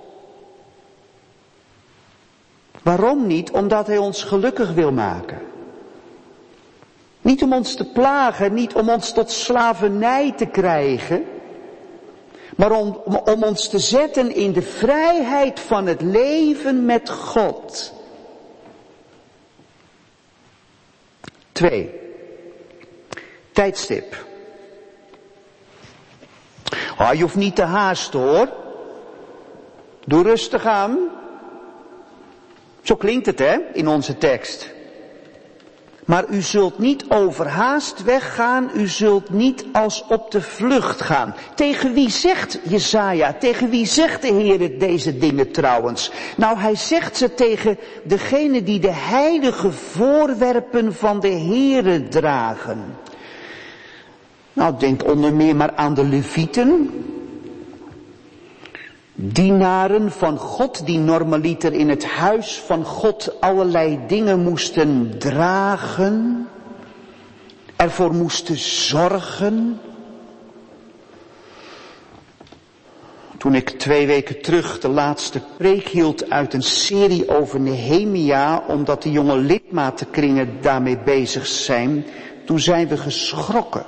Waarom niet? Omdat hij ons gelukkig wil maken. Niet om ons te plagen, niet om ons tot slavernij te krijgen, maar om, om, om ons te zetten in de vrijheid van het leven met God. Twee. Tijdstip. Oh, je hoeft niet te haasten hoor. Doe rustig aan. Zo klinkt het, hè, in onze tekst. Maar u zult niet overhaast weggaan, u zult niet als op de vlucht gaan. Tegen wie zegt Jesaja, tegen wie zegt de Heer deze dingen trouwens? Nou, hij zegt ze tegen degene die de heilige voorwerpen van de Heere dragen. Nou, denk onder meer maar aan de Levieten. Dienaren van God die normaliter in het huis van God allerlei dingen moesten dragen, ervoor moesten zorgen. Toen ik twee weken terug de laatste preek hield uit een serie over Nehemia, omdat de jonge lidmatenkringen daarmee bezig zijn, toen zijn we geschrokken.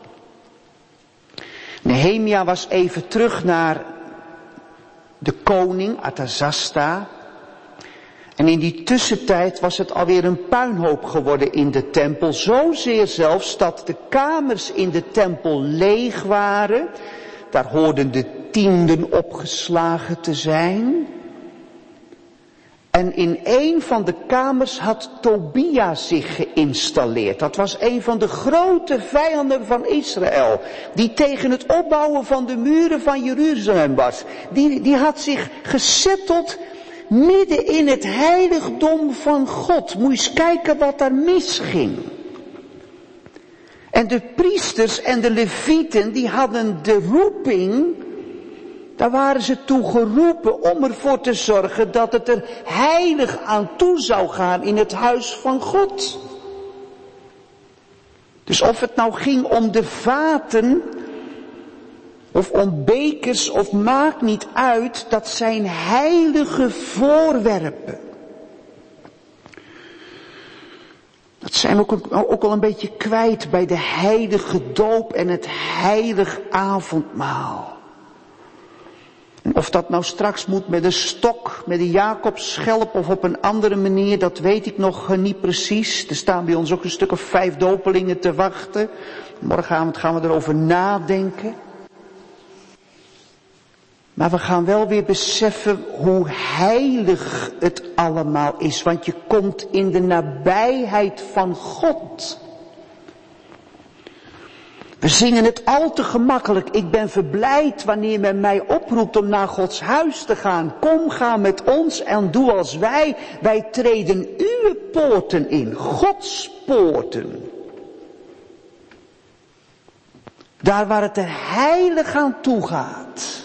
Nehemia was even terug naar de koning, Artazasta. En in die tussentijd was het alweer een puinhoop geworden in de tempel. Zozeer zelfs dat de kamers in de tempel leeg waren. Daar hoorden de tienden opgeslagen te zijn. En in een van de kamers had Tobia zich geïnstalleerd. Dat was een van de grote vijanden van Israël. Die tegen het opbouwen van de muren van Jeruzalem was. Die, die had zich gezetteld midden in het heiligdom van God. Moet je eens kijken wat daar misging. En de priesters en de levieten die hadden de roeping. Daar waren ze toe geroepen om ervoor te zorgen dat het er heilig aan toe zou gaan in het huis van God. Dus of het nou ging om de vaten, of om bekers, of maakt niet uit, dat zijn heilige voorwerpen. Dat zijn we ook, ook al een beetje kwijt bij de heilige doop en het heilig avondmaal. En of dat nou straks moet met een stok, met een Jacobsschelp of op een andere manier, dat weet ik nog niet precies. Er staan bij ons ook een stuk of vijf dopelingen te wachten. Morgenavond gaan we erover nadenken. Maar we gaan wel weer beseffen hoe heilig het allemaal is. Want je komt in de nabijheid van God. We zingen het al te gemakkelijk. Ik ben verblijd wanneer men mij oproept om naar Gods huis te gaan. Kom, ga met ons en doe als wij. Wij treden uw poorten in. Gods poorten. Daar waar het er heilig aan toe gaat.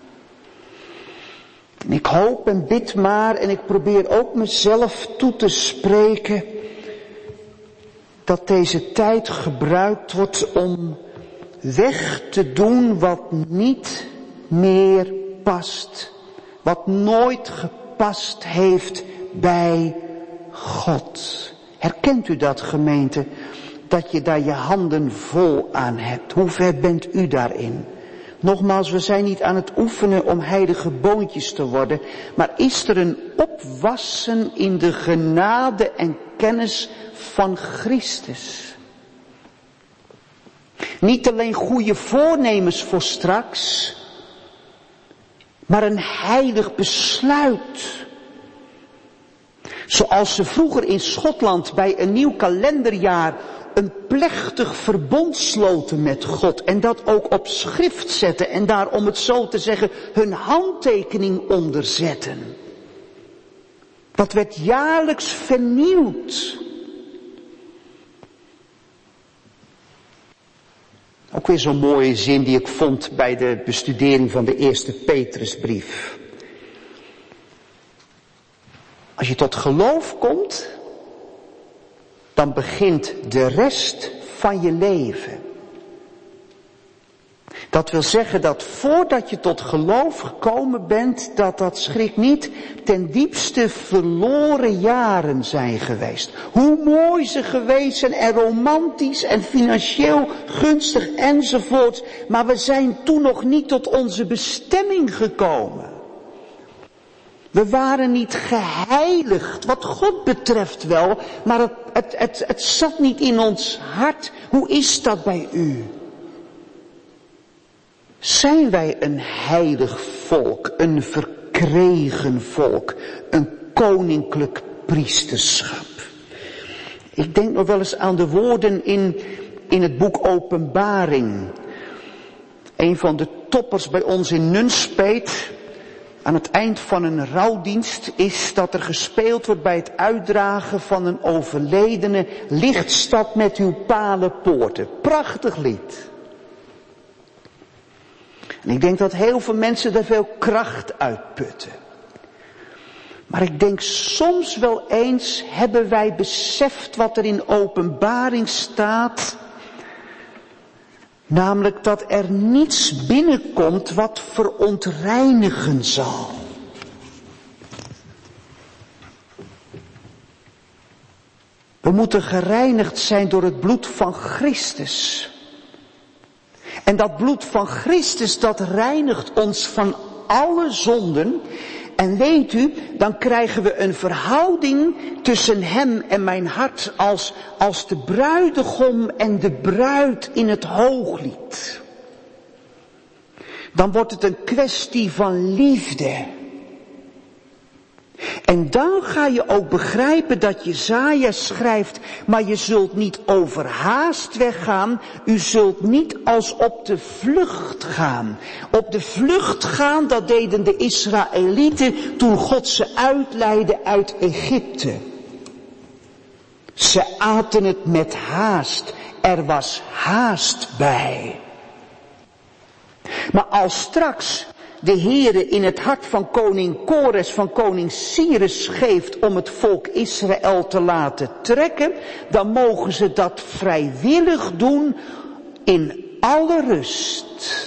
En ik hoop en bid maar, en ik probeer ook mezelf toe te spreken, dat deze tijd gebruikt wordt om weg te doen wat niet meer past. Wat nooit gepast heeft bij God. Herkent u dat, gemeente? Dat je daar je handen vol aan hebt. Hoe ver bent u daarin? Nogmaals, we zijn niet aan het oefenen om heilige boontjes te worden. Maar is er een opwassen in de genade en kennis van Christus? Niet alleen goede voornemens voor straks, maar een heilig besluit. Zoals ze vroeger in Schotland bij een nieuw kalenderjaar een plechtig verbond sloten met God en dat ook op schrift zetten en daar, om het zo te zeggen, hun handtekening onder zetten. Dat werd jaarlijks vernieuwd. Ook weer zo'n mooie zin die ik vond bij de bestudering van de eerste Petrusbrief. Als je tot geloof komt, dan begint de rest van je leven. Dat wil zeggen dat voordat je tot geloof gekomen bent, dat dat, schrik niet, ten diepste verloren jaren zijn geweest. Hoe mooi ze geweest zijn en romantisch en financieel gunstig enzovoort. Maar we zijn toen nog niet tot onze bestemming gekomen. We waren niet geheiligd, wat God betreft wel, maar het, het, het, het zat niet in ons hart. Hoe is dat bij u? Zijn wij een heilig volk, een verkreeg? verkregen volk, een koninklijk priesterschap. Ik denk nog wel eens aan de woorden in, in het boek Openbaring. Een van de toppers bij ons in Nunspeet, aan het eind van een rouwdienst, is dat er gespeeld wordt bij het uitdragen van een overledene. Lichtstad met uw palen poorten. Prachtig lied. En ik denk dat heel veel mensen daar veel kracht uit putten. Maar ik denk soms wel eens hebben wij beseft wat er in Openbaring staat. Namelijk dat er niets binnenkomt wat verontreinigen zal. We moeten gereinigd zijn door het bloed van Christus. En dat bloed van Christus, dat reinigt ons van alle zonden. En weet u, dan krijgen we een verhouding tussen hem en mijn hart als, als de bruidegom en de bruid in het hooglied. Dan wordt het een kwestie van liefde. En dan ga je ook begrijpen dat Jesaja schrijft, maar je zult niet overhaast weggaan, u zult niet als op de vlucht gaan. Op de vlucht gaan, dat deden de Israëlieten toen God ze uitleidde uit Egypte. Ze aten het met haast, er was haast bij. Maar als straks de Heere in het hart van koning Kores, van koning Cyrus geeft om het volk Israël te laten trekken, dan mogen ze dat vrijwillig doen in alle rust.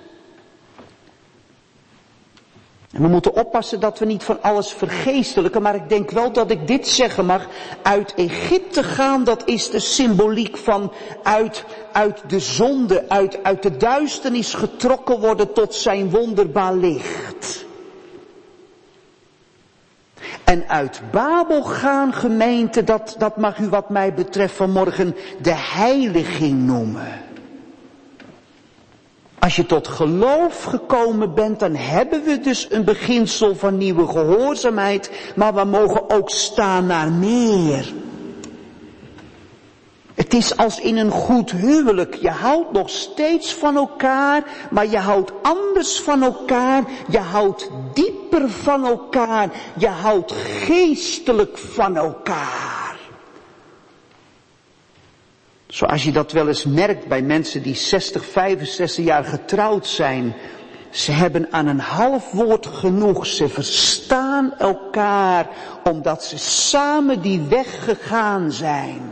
En we moeten oppassen dat we niet van alles vergeestelijken, maar ik denk wel dat ik dit zeggen mag. Uit Egypte gaan, dat is de symboliek van uit, uit de zonde, uit, uit de duisternis getrokken worden tot zijn wonderbaar licht. En uit Babel gaan, gemeente, dat, dat mag u wat mij betreft vanmorgen de heiliging noemen. Als je tot geloof gekomen bent, dan hebben we dus een beginsel van nieuwe gehoorzaamheid, maar we mogen ook staan naar meer. Het is als in een goed huwelijk. Je houdt nog steeds van elkaar, maar je houdt anders van elkaar. Je houdt dieper van elkaar. Je houdt geestelijk van elkaar. Zoals je dat wel eens merkt bij mensen die zestig, vijfenzestig jaar getrouwd zijn. Ze hebben aan een half woord genoeg. Ze verstaan elkaar omdat ze samen die weg gegaan zijn.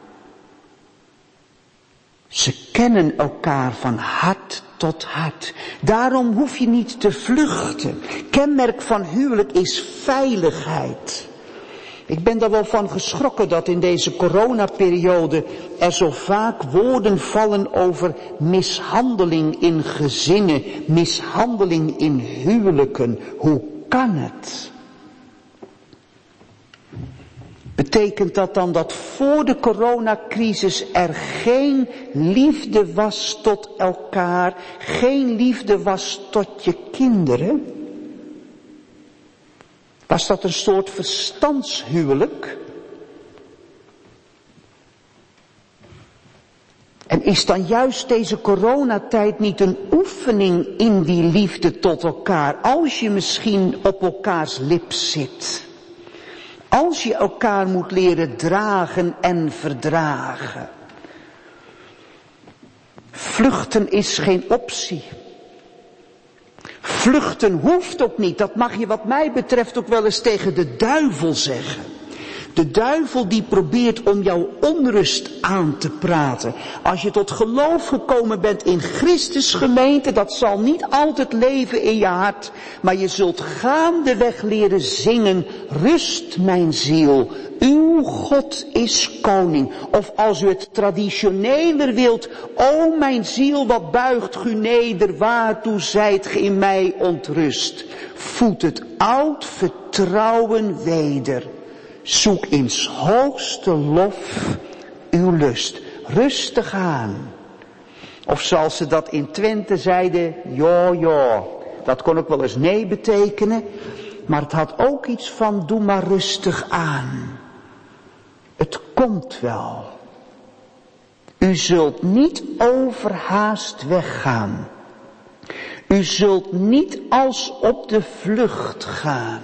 Ze kennen elkaar van hart tot hart. Daarom hoef je niet te vluchten. Kenmerk van huwelijk is veiligheid. Ik ben daar wel van geschrokken dat in deze coronaperiode er zo vaak woorden vallen over mishandeling in gezinnen, mishandeling in huwelijken. Hoe kan het? Betekent dat dan dat voor de coronacrisis er geen liefde was tot elkaar, geen liefde was tot je kinderen? Was dat een soort verstandshuwelijk? En is dan juist deze coronatijd niet een oefening in die liefde tot elkaar, als je misschien op elkaars lip zit? Als je elkaar moet leren dragen en verdragen. Vluchten is geen optie. Vluchten hoeft ook niet. Dat mag je wat mij betreft ook wel eens tegen de duivel zeggen. De duivel die probeert om jouw onrust aan te praten. Als je tot geloof gekomen bent in Christus, gemeente, dat zal niet altijd leven in je hart. Maar je zult gaandeweg leren zingen, rust mijn ziel, uw God is koning. Of als u het traditioneler wilt, o mijn ziel, wat buigt u neder, waartoe zijt ge in mij ontrust. Voed het oud vertrouwen weder. Zoek in 's hoogste lof uw lust. Rustig aan. Of zoals ze dat in Twente zeiden, jo jo, Dat kon ook wel eens nee betekenen. Maar het had ook iets van doe maar rustig aan. Het komt wel. U zult niet overhaast weggaan. U zult niet als op de vlucht gaan.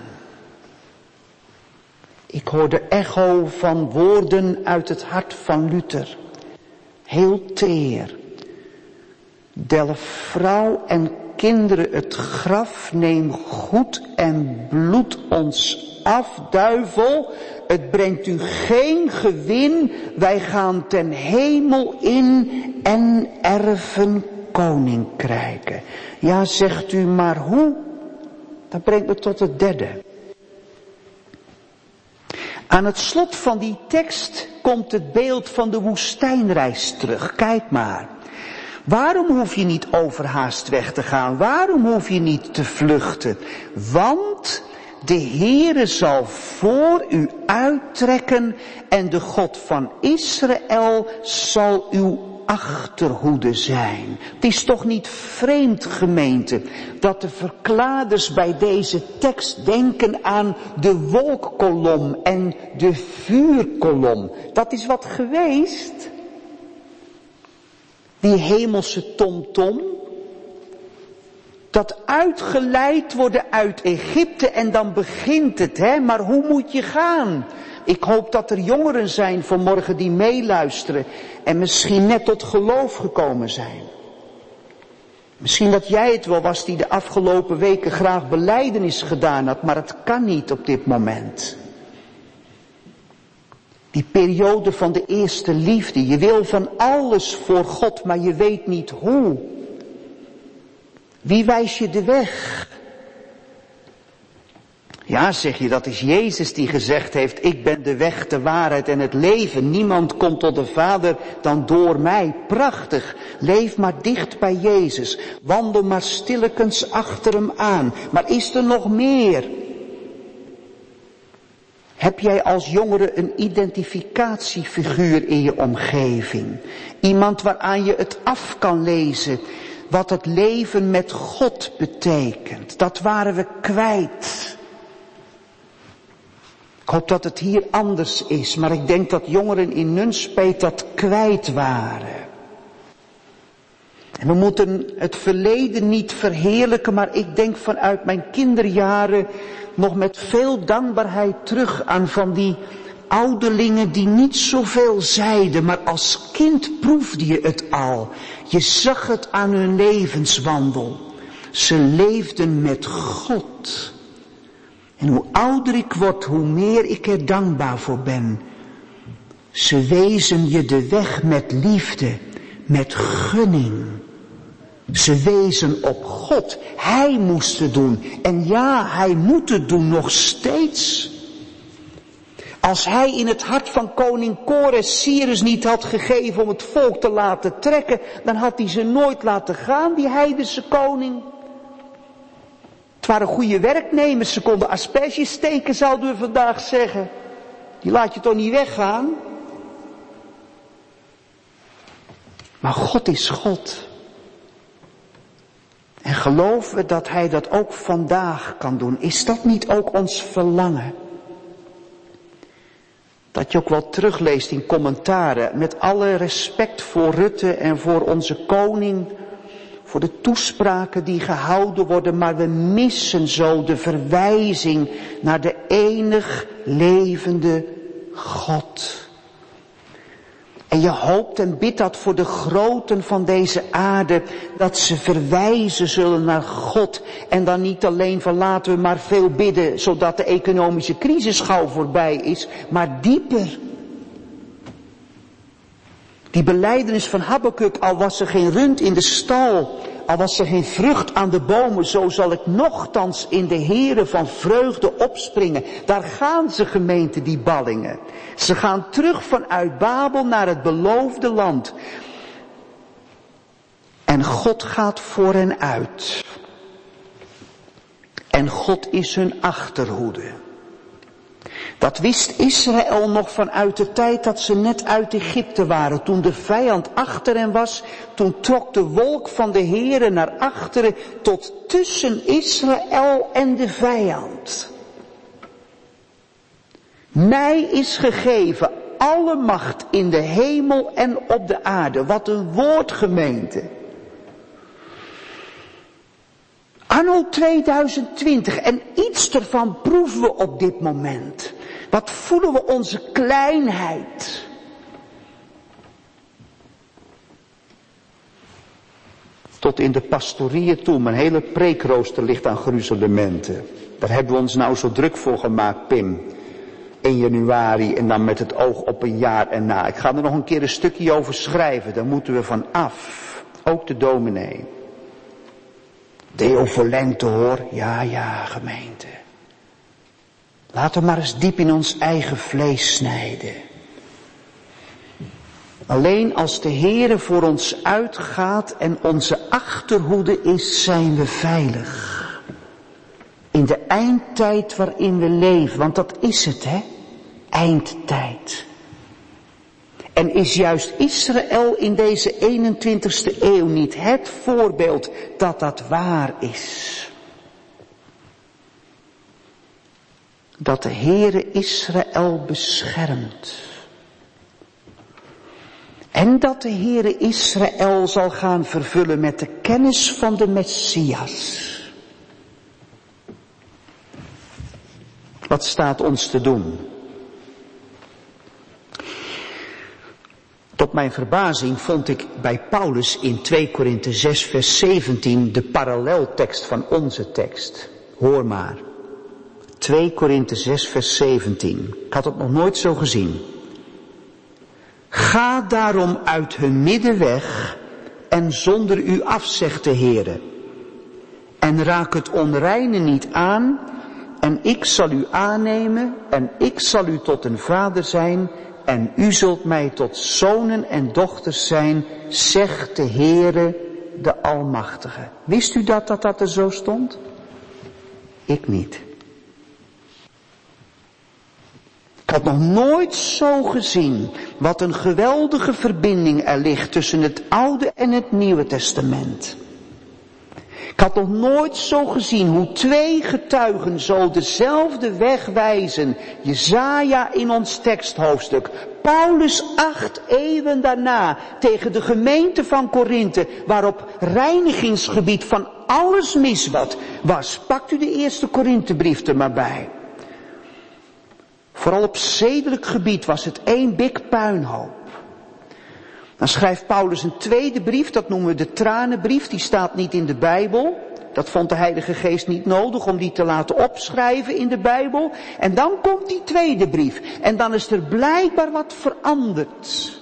Ik hoor de echo van woorden uit het hart van Luther. Heel teer. Delf vrouw en kinderen het graf, neem goed en bloed ons af, duivel. Het brengt u geen gewin, wij gaan ten hemel in en erven koninkrijken. Ja, zegt u, maar hoe? Dat brengt me tot het derde. Aan het slot van die tekst komt het beeld van de woestijnreis terug. Kijk maar. Waarom hoef je niet overhaast weg te gaan? Waarom hoef je niet te vluchten? Want de Heere zal voor u uittrekken en de God van Israël zal uw achterhoede zijn. Het is toch niet vreemd, gemeente, dat de verklaarders bij deze tekst denken aan de wolkkolom en de vuurkolom. Dat is wat geweest. Die hemelse tomtom. Dat uitgeleid worden uit Egypte en dan begint het, hè. Maar hoe moet je gaan? Ik hoop dat er jongeren zijn vanmorgen die meeluisteren en misschien net tot geloof gekomen zijn. Misschien dat jij het wel was die de afgelopen weken graag belijdenis gedaan had, maar het kan niet op dit moment. Die periode van de eerste liefde, je wil van alles voor God, maar je weet niet hoe. Wie wijst je de weg? Ja, zeg je, dat is Jezus die gezegd heeft, ik ben de weg, de waarheid en het leven. Niemand komt tot de Vader dan door mij. Prachtig. Leef maar dicht bij Jezus. Wandel maar stillekens achter hem aan. Maar is er nog meer? Heb jij als jongere een identificatiefiguur in je omgeving? Iemand waaraan je het af kan lezen, wat het leven met God betekent. Dat waren we kwijt. Ik hoop dat het hier anders is, maar ik denk dat jongeren in Nunspeet dat kwijt waren. En we moeten het verleden niet verheerlijken, maar ik denk vanuit mijn kinderjaren nog met veel dankbaarheid terug aan van die ouderlingen die niet zoveel zeiden, maar als kind proefde je het al. Je zag het aan hun levenswandel. Ze leefden met God. En hoe ouder ik word, hoe meer ik er dankbaar voor ben. Ze wezen je de weg met liefde, met gunning. Ze wezen op God. Hij moest het doen. En ja, hij moet het doen nog steeds. Als hij in het hart van koning Kores Cyrus niet had gegeven om het volk te laten trekken, dan had hij ze nooit laten gaan, die heidense koning. Het waren goede werknemers, ze konden asperges steken, zouden we vandaag zeggen. Die laat je toch niet weggaan? Maar God is God. En geloven we dat hij dat ook vandaag kan doen? Is dat niet ook ons verlangen? Dat je ook wel terugleest in commentaren, met alle respect voor Rutte en voor onze koning, voor de toespraken die gehouden worden, maar we missen zo de verwijzing naar de enig levende God. En je hoopt en bidt dat voor de groten van deze aarde, dat ze verwijzen zullen naar God. En dan niet alleen van laten we maar veel bidden, zodat de economische crisis gauw voorbij is, maar dieper. Die belijdenis van Habakuk, al was er geen rund in de stal, al was er geen vrucht aan de bomen, zo zal ik nochtans in de Here van vreugde opspringen. Daar gaan ze, gemeente, die ballingen. Ze gaan terug vanuit Babel naar het beloofde land. En God gaat voor hen uit. En God is hun achterhoede. Dat wist Israël nog vanuit de tijd dat ze net uit Egypte waren. Toen de vijand achter hen was, toen trok de wolk van de Heere naar achteren tot tussen Israël en de vijand. Mij is gegeven alle macht in de hemel en op de aarde. Wat een woord, gemeente. Anno tweeduizend twintig en iets ervan proeven we op dit moment. Wat voelen we onze kleinheid. Tot in de pastorieën toe, mijn hele preekrooster ligt aan gruzelementen. Daar hebben we ons nou zo druk voor gemaakt, Pim. één januari en dan met het oog op een jaar erna. Ik ga er nog een keer een stukje over schrijven, daar moeten we van af. Ook de dominee. Deo voor lente hoor, ja ja gemeente. Laten we maar eens diep in ons eigen vlees snijden. Alleen als de Heere voor ons uitgaat en onze achterhoede is, zijn we veilig. In de eindtijd waarin we leven, want dat is het hè, eindtijd. En is juist Israël in deze eenentwintigste eeuw niet het voorbeeld dat dat waar is? Dat de Heere Israël beschermt. En dat de Heere Israël zal gaan vervullen met de kennis van de Messias. Wat staat ons te doen? Tot mijn verbazing vond ik bij Paulus in twee Korinthe zes vers zeventien de paralleltekst van onze tekst. Hoor maar. twee Korinthe zes vers zeventien. Ik had het nog nooit zo gezien. Ga daarom uit hun midden weg en zonder u af, zegt de Heere. En raak het onreine niet aan, en ik zal u aannemen, en ik zal u tot een vader zijn, en u zult mij tot zonen en dochters zijn, zegt de Heere, de Almachtige. Wist u dat dat, dat er zo stond? Ik niet. Ik had nog nooit zo gezien wat een geweldige verbinding er ligt tussen het Oude en het Nieuwe Testament. Ik had nog nooit zo gezien hoe twee getuigen zo dezelfde weg wijzen. Jesaja in ons teksthoofdstuk. Paulus acht eeuwen daarna tegen de gemeente van Korinthe, waarop reinigingsgebied van alles mis was. Pakt u de eerste Korinthebrief er maar bij. Vooral op zedelijk gebied was het één big puinhoop. Dan schrijft Paulus een tweede brief, dat noemen we de tranenbrief, die staat niet in de Bijbel. Dat vond de Heilige Geest niet nodig om die te laten opschrijven in de Bijbel. En dan komt die tweede brief. En dan is er blijkbaar wat veranderd.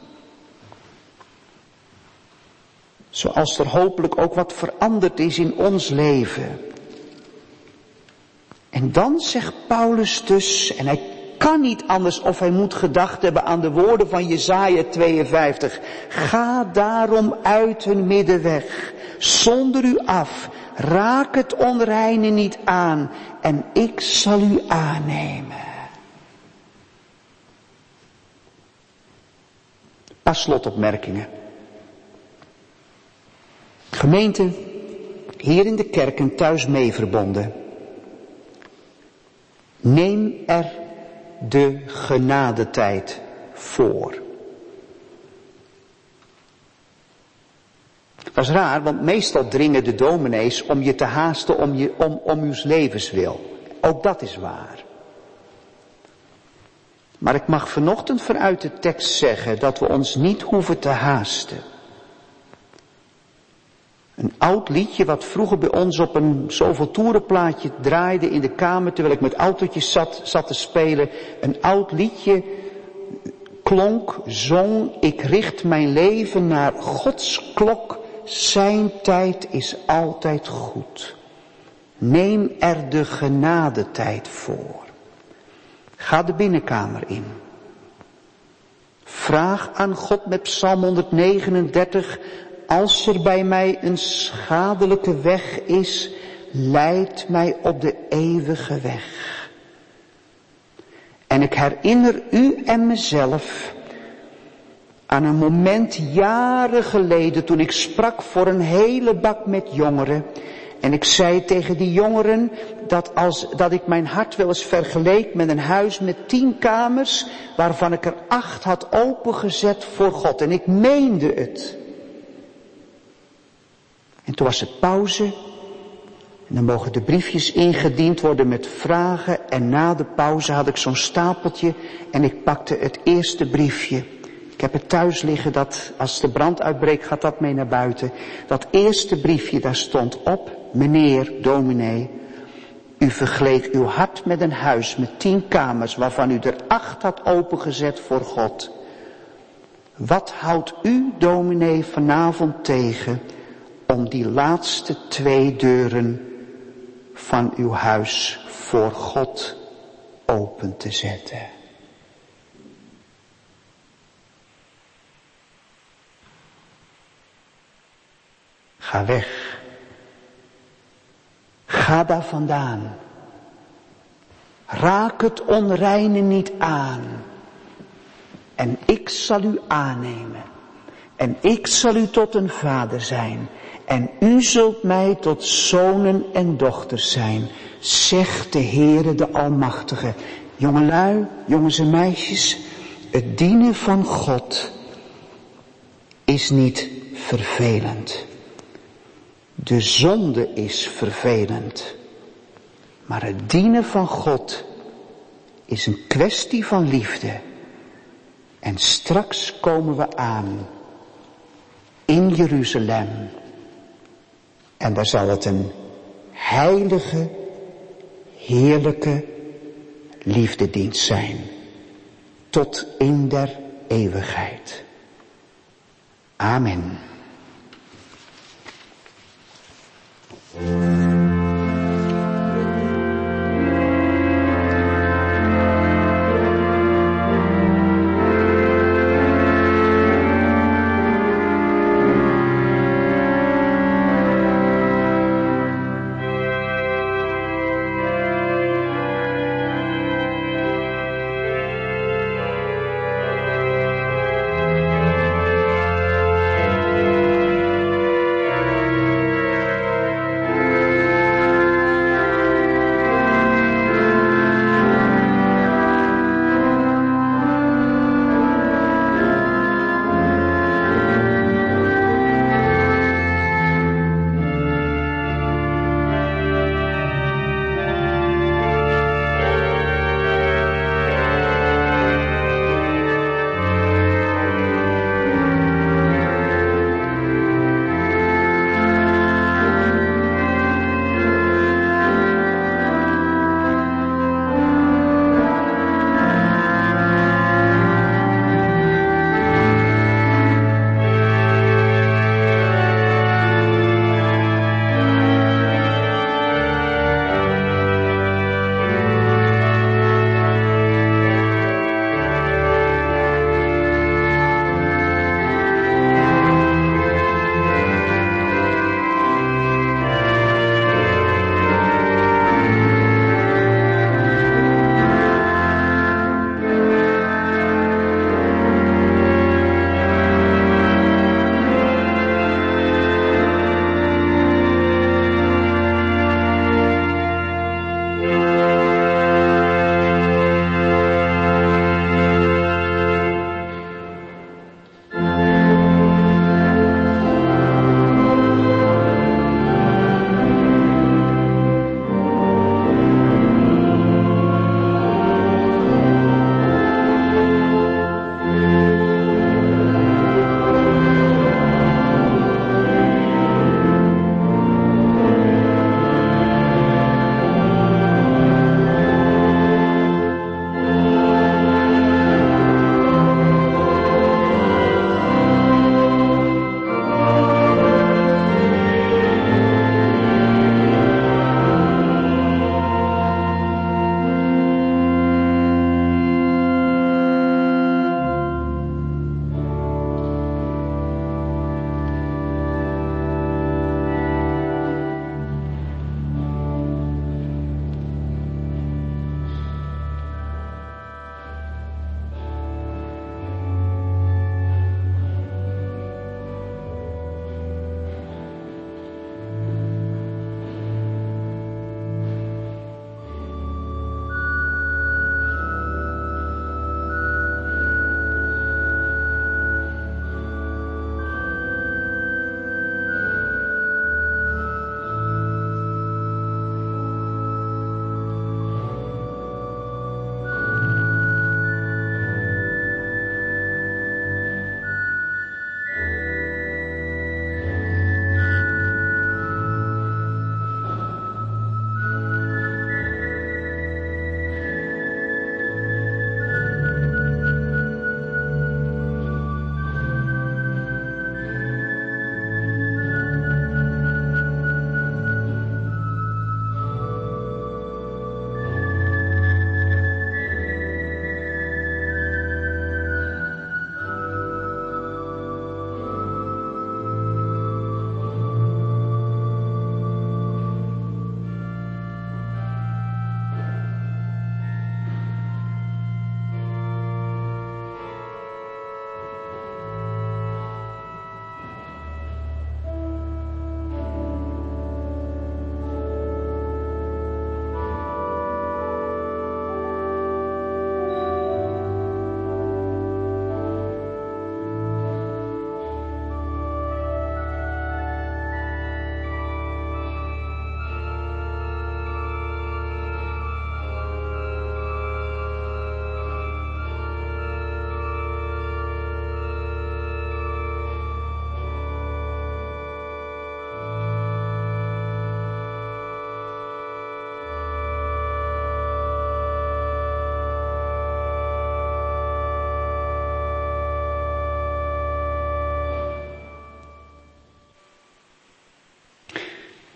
Zoals er hopelijk ook wat veranderd is in ons leven. En dan zegt Paulus dus, en hij kan niet anders of hij moet gedacht hebben aan de woorden van Jesaja tweeënvijftig. Ga daarom uit hun midden weg, zonder u af, raak het onreine niet aan en ik zal u aannemen. Een paar slotopmerkingen. Gemeente, hier in de kerk en thuis mee verbonden. Neem er de genadetijd voor. Dat is raar, want meestal dringen de dominees om je te haasten om, je, om, om uw levenswil. Ook dat is waar. Maar ik mag vanochtend vanuit de tekst zeggen dat we ons niet hoeven te haasten. Een oud liedje wat vroeger bij ons op een zoveel toerenplaatje draaide in de kamer terwijl ik met autootjes zat, zat te spelen. Een oud liedje klonk, zong, ik richt mijn leven naar Gods klok, zijn tijd is altijd goed. Neem er de genadetijd voor. Ga de binnenkamer in. Vraag aan God met Psalm honderdnegenendertig, als er bij mij een schadelijke weg is, leid mij op de eeuwige weg. En ik herinner u en mezelf aan een moment jaren geleden toen ik sprak voor een hele bak met jongeren. En ik zei tegen die jongeren dat, als, dat ik mijn hart wel eens vergeleek met een huis met tien kamers, waarvan ik er acht had opengezet voor God. En ik meende het. En toen was het pauze. En dan mogen de briefjes ingediend worden met vragen. En na de pauze had ik zo'n stapeltje en ik pakte het eerste briefje. Ik heb het thuis liggen, dat als de brand uitbreekt gaat dat mee naar buiten. Dat eerste briefje, daar stond op: meneer, dominee, u vergeleek uw hart met een huis met tien kamers, waarvan u er acht had opengezet voor God. Wat houdt u, dominee, vanavond tegen om die laatste twee deuren van uw huis voor God open te zetten? Ga weg. Ga daar vandaan. Raak het onreine niet aan. En ik zal u aannemen. En ik zal u tot een vader zijn. En u zult mij tot zonen en dochters zijn, zegt de Heere de Almachtige. Jongelui, jongens en meisjes, het dienen van God is niet vervelend. De zonde is vervelend. Maar het dienen van God is een kwestie van liefde. En straks komen we aan in Jeruzalem. En daar zal het een heilige, heerlijke liefdedienst zijn. Tot in der eeuwigheid. Amen.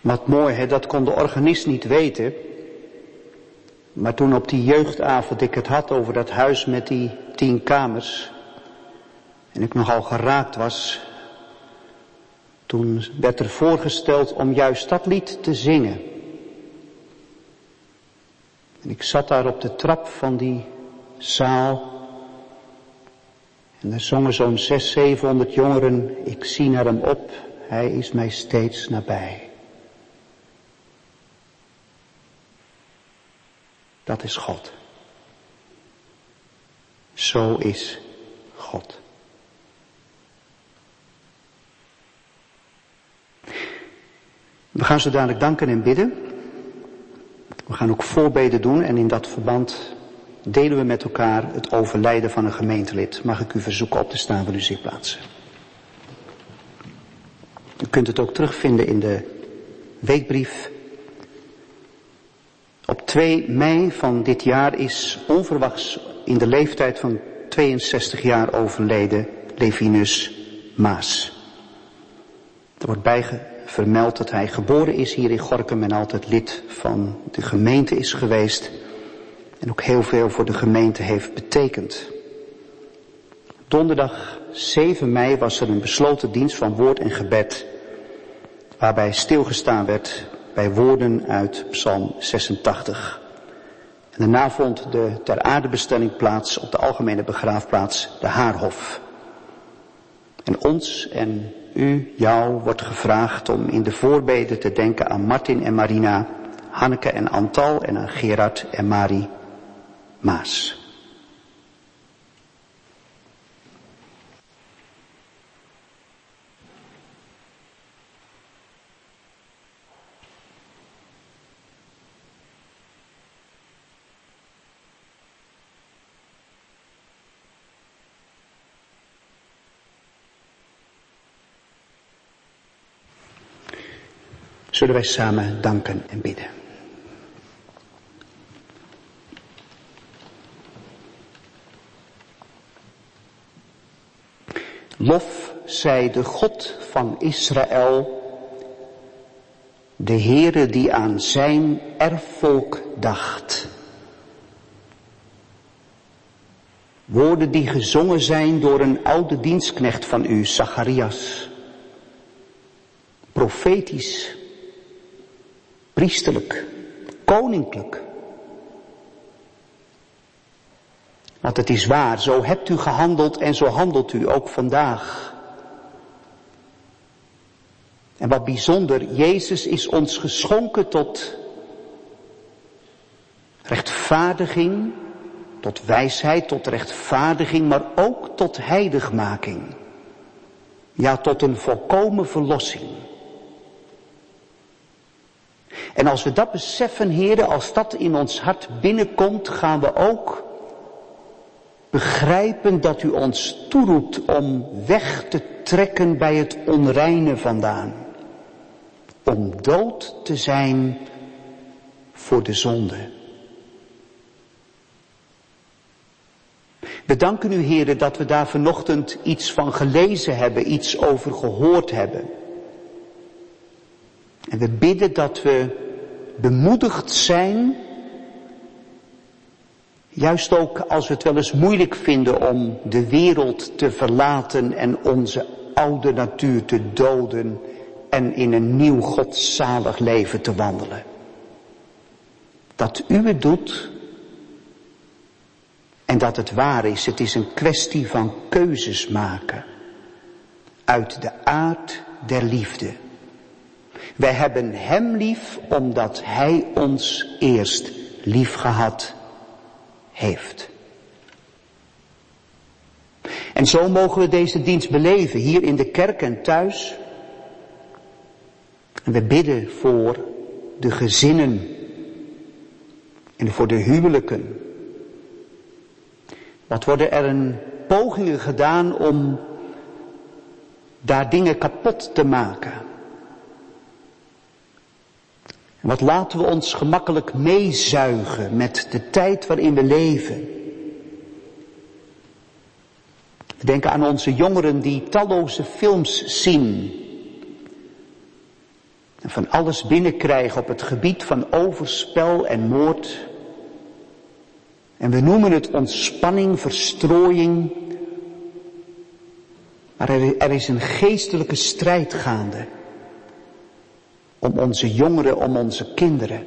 Wat mooi, hè? Dat kon de organist niet weten. Maar toen op die jeugdavond ik het had over dat huis met die tien kamers, en ik nogal geraakt was, toen werd er voorgesteld om juist dat lied te zingen. En ik zat daar op de trap van die zaal, en er zongen zo'n zes, zevenhonderd jongeren, ik zie naar hem op, hij is mij steeds nabij. Dat is God. Zo is God. We gaan zo dadelijk danken en bidden. We gaan ook voorbeden doen en in dat verband delen we met elkaar het overlijden van een gemeentelid. Mag ik u verzoeken op te staan van uw zitplaatsen. U kunt het ook terugvinden in de weekbrief. Op twee mei van dit jaar is onverwachts in de leeftijd van tweeënzestig jaar overleden Levinus Maas. Er wordt bij vermeld dat hij geboren is hier in Gorinchem en altijd lid van de gemeente is geweest. En ook heel veel voor de gemeente heeft betekend. Donderdag zeven mei was er een besloten dienst van woord en gebed, waarbij stilgestaan werd bij woorden uit Psalm zesentachtig. En daarna vond de ter aardebestelling plaats op de algemene begraafplaats de Haarhof. En ons en u, jou, wordt gevraagd om in de voorbeden te denken aan Martin en Marina, Hanneke en Antal en aan Gerard en Marie Maas. Zullen wij samen danken en bidden. Lof zij de God van Israël, de Heere die aan zijn erfvolk dacht. Woorden die gezongen zijn door een oude dienstknecht van u, Zacharias. Profetisch, priesterlijk, koninklijk. Want het is waar, zo hebt u gehandeld en zo handelt u ook vandaag. En wat bijzonder, Jezus is ons geschonken tot rechtvaardiging, tot wijsheid, tot rechtvaardiging, maar ook tot heiligmaking. Ja, tot een volkomen verlossing. En als we dat beseffen, heren, als dat in ons hart binnenkomt, gaan we ook begrijpen dat u ons toeroept om weg te trekken bij het onreine vandaan. Om dood te zijn voor de zonde. We danken u, heren, dat we daar vanochtend iets van gelezen hebben, iets over gehoord hebben. En we bidden dat we bemoedigd zijn, juist ook als we het wel eens moeilijk vinden om de wereld te verlaten en onze oude natuur te doden en in een nieuw godzalig leven te wandelen. Dat u het doet en dat het waar is. Het is een kwestie van keuzes maken uit de aard der liefde. Wij hebben hem lief omdat hij ons eerst lief gehad heeft. En zo mogen we deze dienst beleven, hier in de kerk en thuis. En we bidden voor de gezinnen en voor de huwelijken. Wat worden er een pogingen gedaan om daar dingen kapot te maken. Wat laten we ons gemakkelijk meezuigen met de tijd waarin we leven. We denken aan onze jongeren die talloze films zien. En van alles binnenkrijgen op het gebied van overspel en moord. En we noemen het ontspanning, verstrooiing. Maar er, er is een geestelijke strijd gaande. Om onze jongeren, om onze kinderen.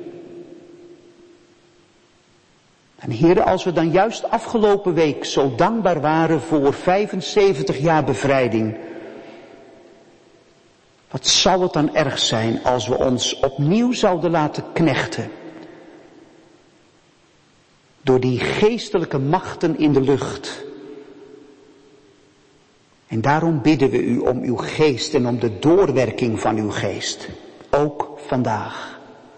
En heren, als we dan juist afgelopen week zo dankbaar waren voor vijfenzeventig jaar bevrijding. Wat zou het dan erg zijn als we ons opnieuw zouden laten knechten. Door die geestelijke machten in de lucht. En daarom bidden we u om uw geest en om de doorwerking van uw geest. Ook vandaag.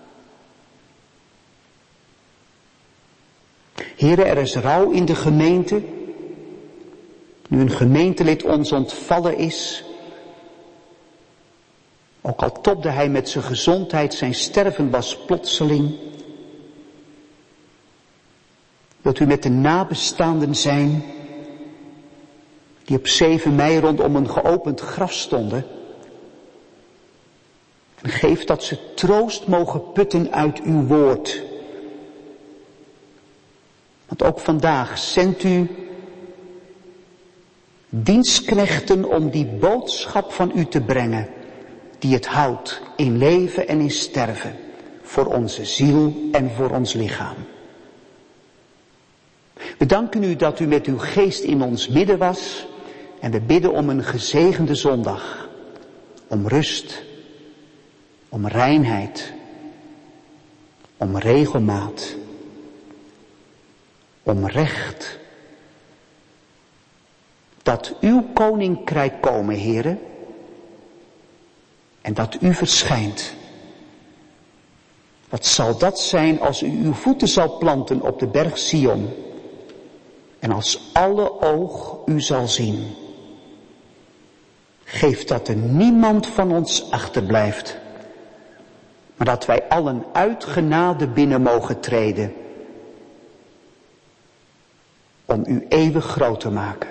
Heren, er is rouw in de gemeente. Nu een gemeentelid ons ontvallen is. Ook al topde hij met zijn gezondheid, zijn sterven was plotseling. Wilt u met de nabestaanden zijn, die op zeven mei rondom een geopend graf stonden. En geef dat ze troost mogen putten uit uw woord. Want ook vandaag zendt u dienstknechten om die boodschap van u te brengen, die het houdt in leven en in sterven, voor onze ziel en voor ons lichaam. We danken u dat u met uw geest in ons midden was en we bidden om een gezegende zondag, om rust, om reinheid, om regelmaat, om recht. Dat uw koninkrijk komen, heren, en dat u verschijnt. Wat zal dat zijn als u uw voeten zal planten op de berg Sion en als alle oog u zal zien. Geef dat er niemand van ons achterblijft, maar dat wij allen uit genade binnen mogen treden om u eeuwig groot te maken.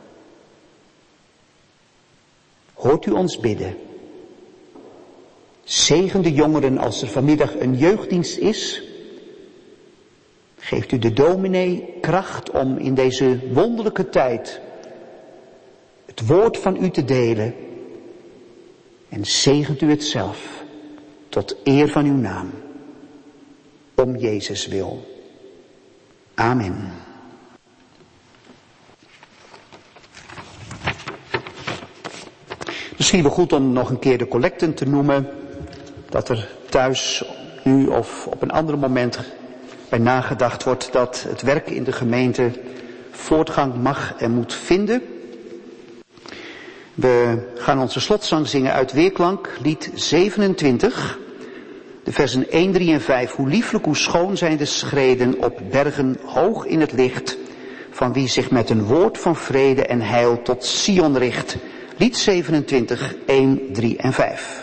Hoort u ons bidden. Zegen de jongeren als er vanmiddag een jeugddienst is. Geeft u de dominee kracht om in deze wonderlijke tijd het woord van u te delen. En zegent u het zelf tot eer van uw naam. Om Jezus wil. Amen. Misschien wel goed om nog een keer de collecten te noemen. Dat er thuis nu of op een ander moment bij nagedacht wordt dat het werk in de gemeente voortgang mag en moet vinden. We gaan onze slotzang zingen uit Weerklank, lied zevenentwintig. De versen één, drie en vijf. Hoe lieflijk, hoe schoon zijn de schreden op bergen hoog in het licht, van wie zich met een woord van vrede en heil tot Sion richt. Lied zevenentwintig, één, drie en vijf.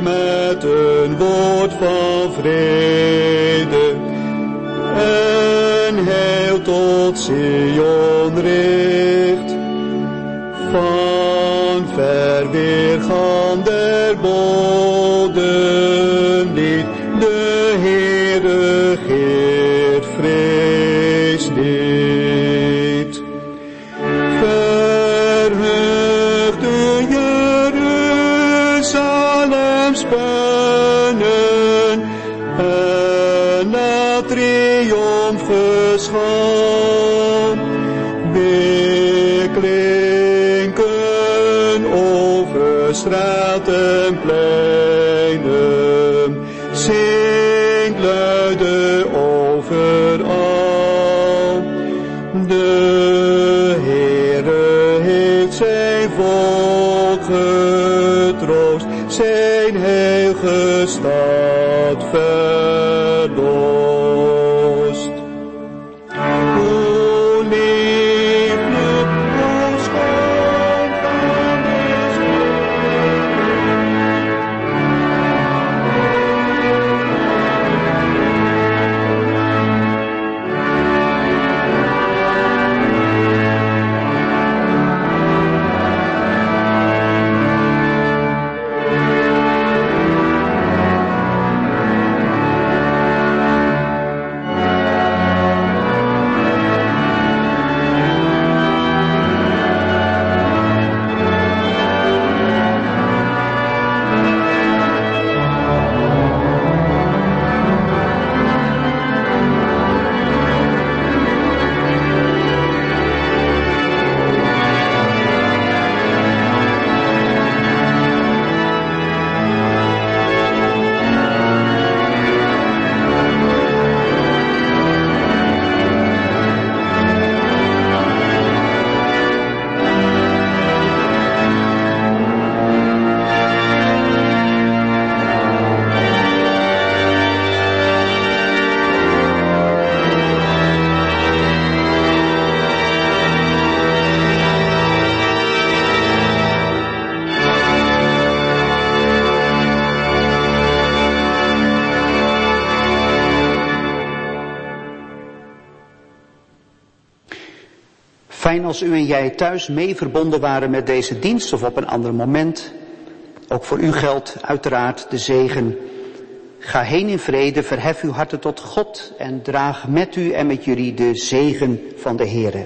Van vrede en tot Sion richt. Van ver weergaan der bodem niet, de Heere Geert vrees niet. Verheugde Jeruzalems pennen, en na triomf geschaam, weerklinken over straat en pleinen, zingt luide overal. De Heere heeft zijn volk getroost, zijn heilige stad verlost. O lieflijk, o schoon van Fijn als u en jij thuis mee verbonden waren met deze dienst of op een ander moment. Ook voor u geldt uiteraard de zegen. Ga heen in vrede, verhef uw harten tot God en draag met u en met jullie de zegen van de Heere.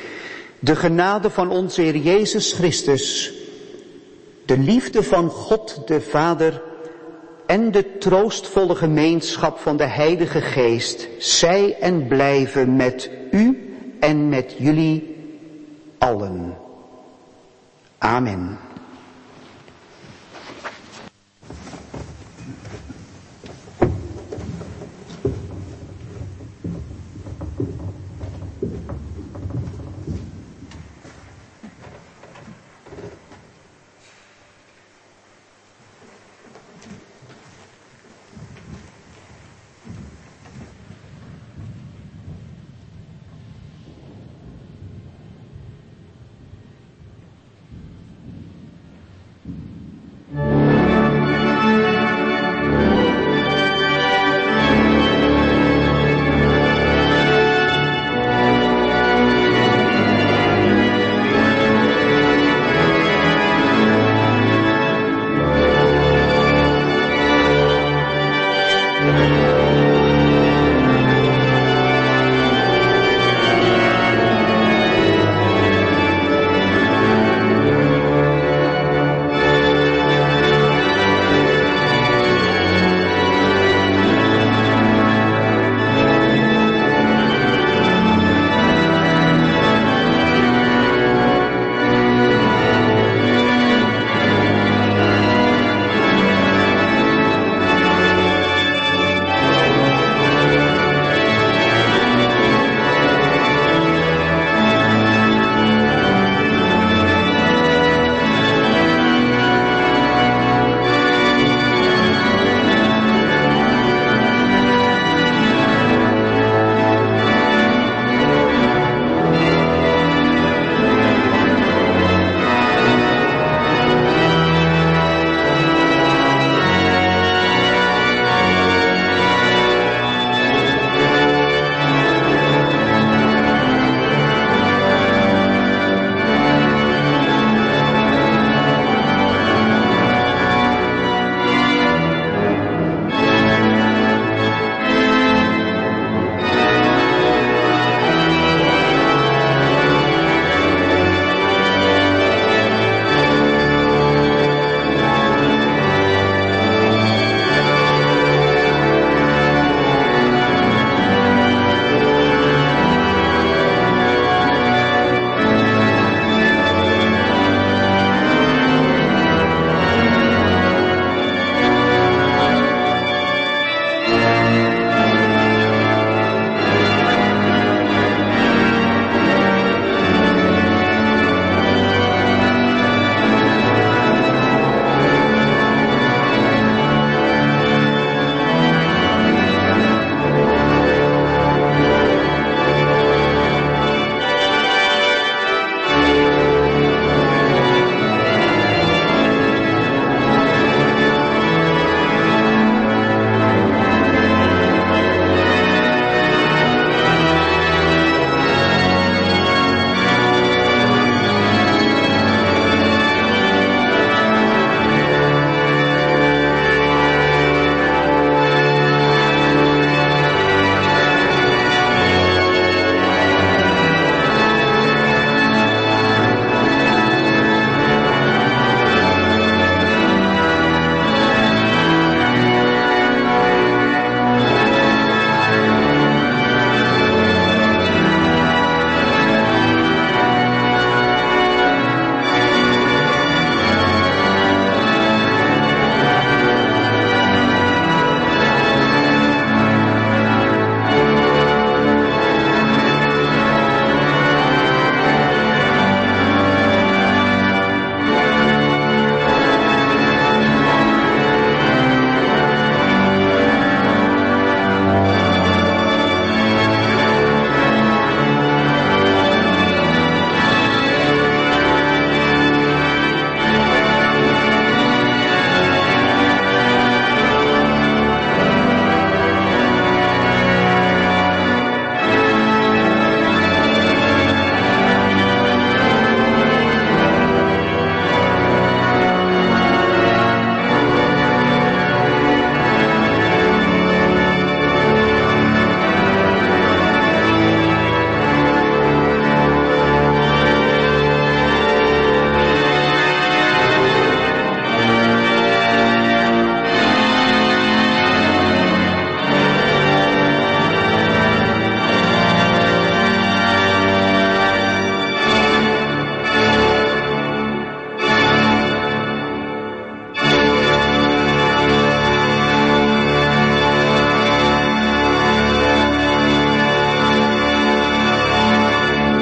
De genade van onze Heer Jezus Christus, de liefde van God de Vader en de troostvolle gemeenschap van de Heilige Geest, zij en blijven met u en met jullie allen. Amen.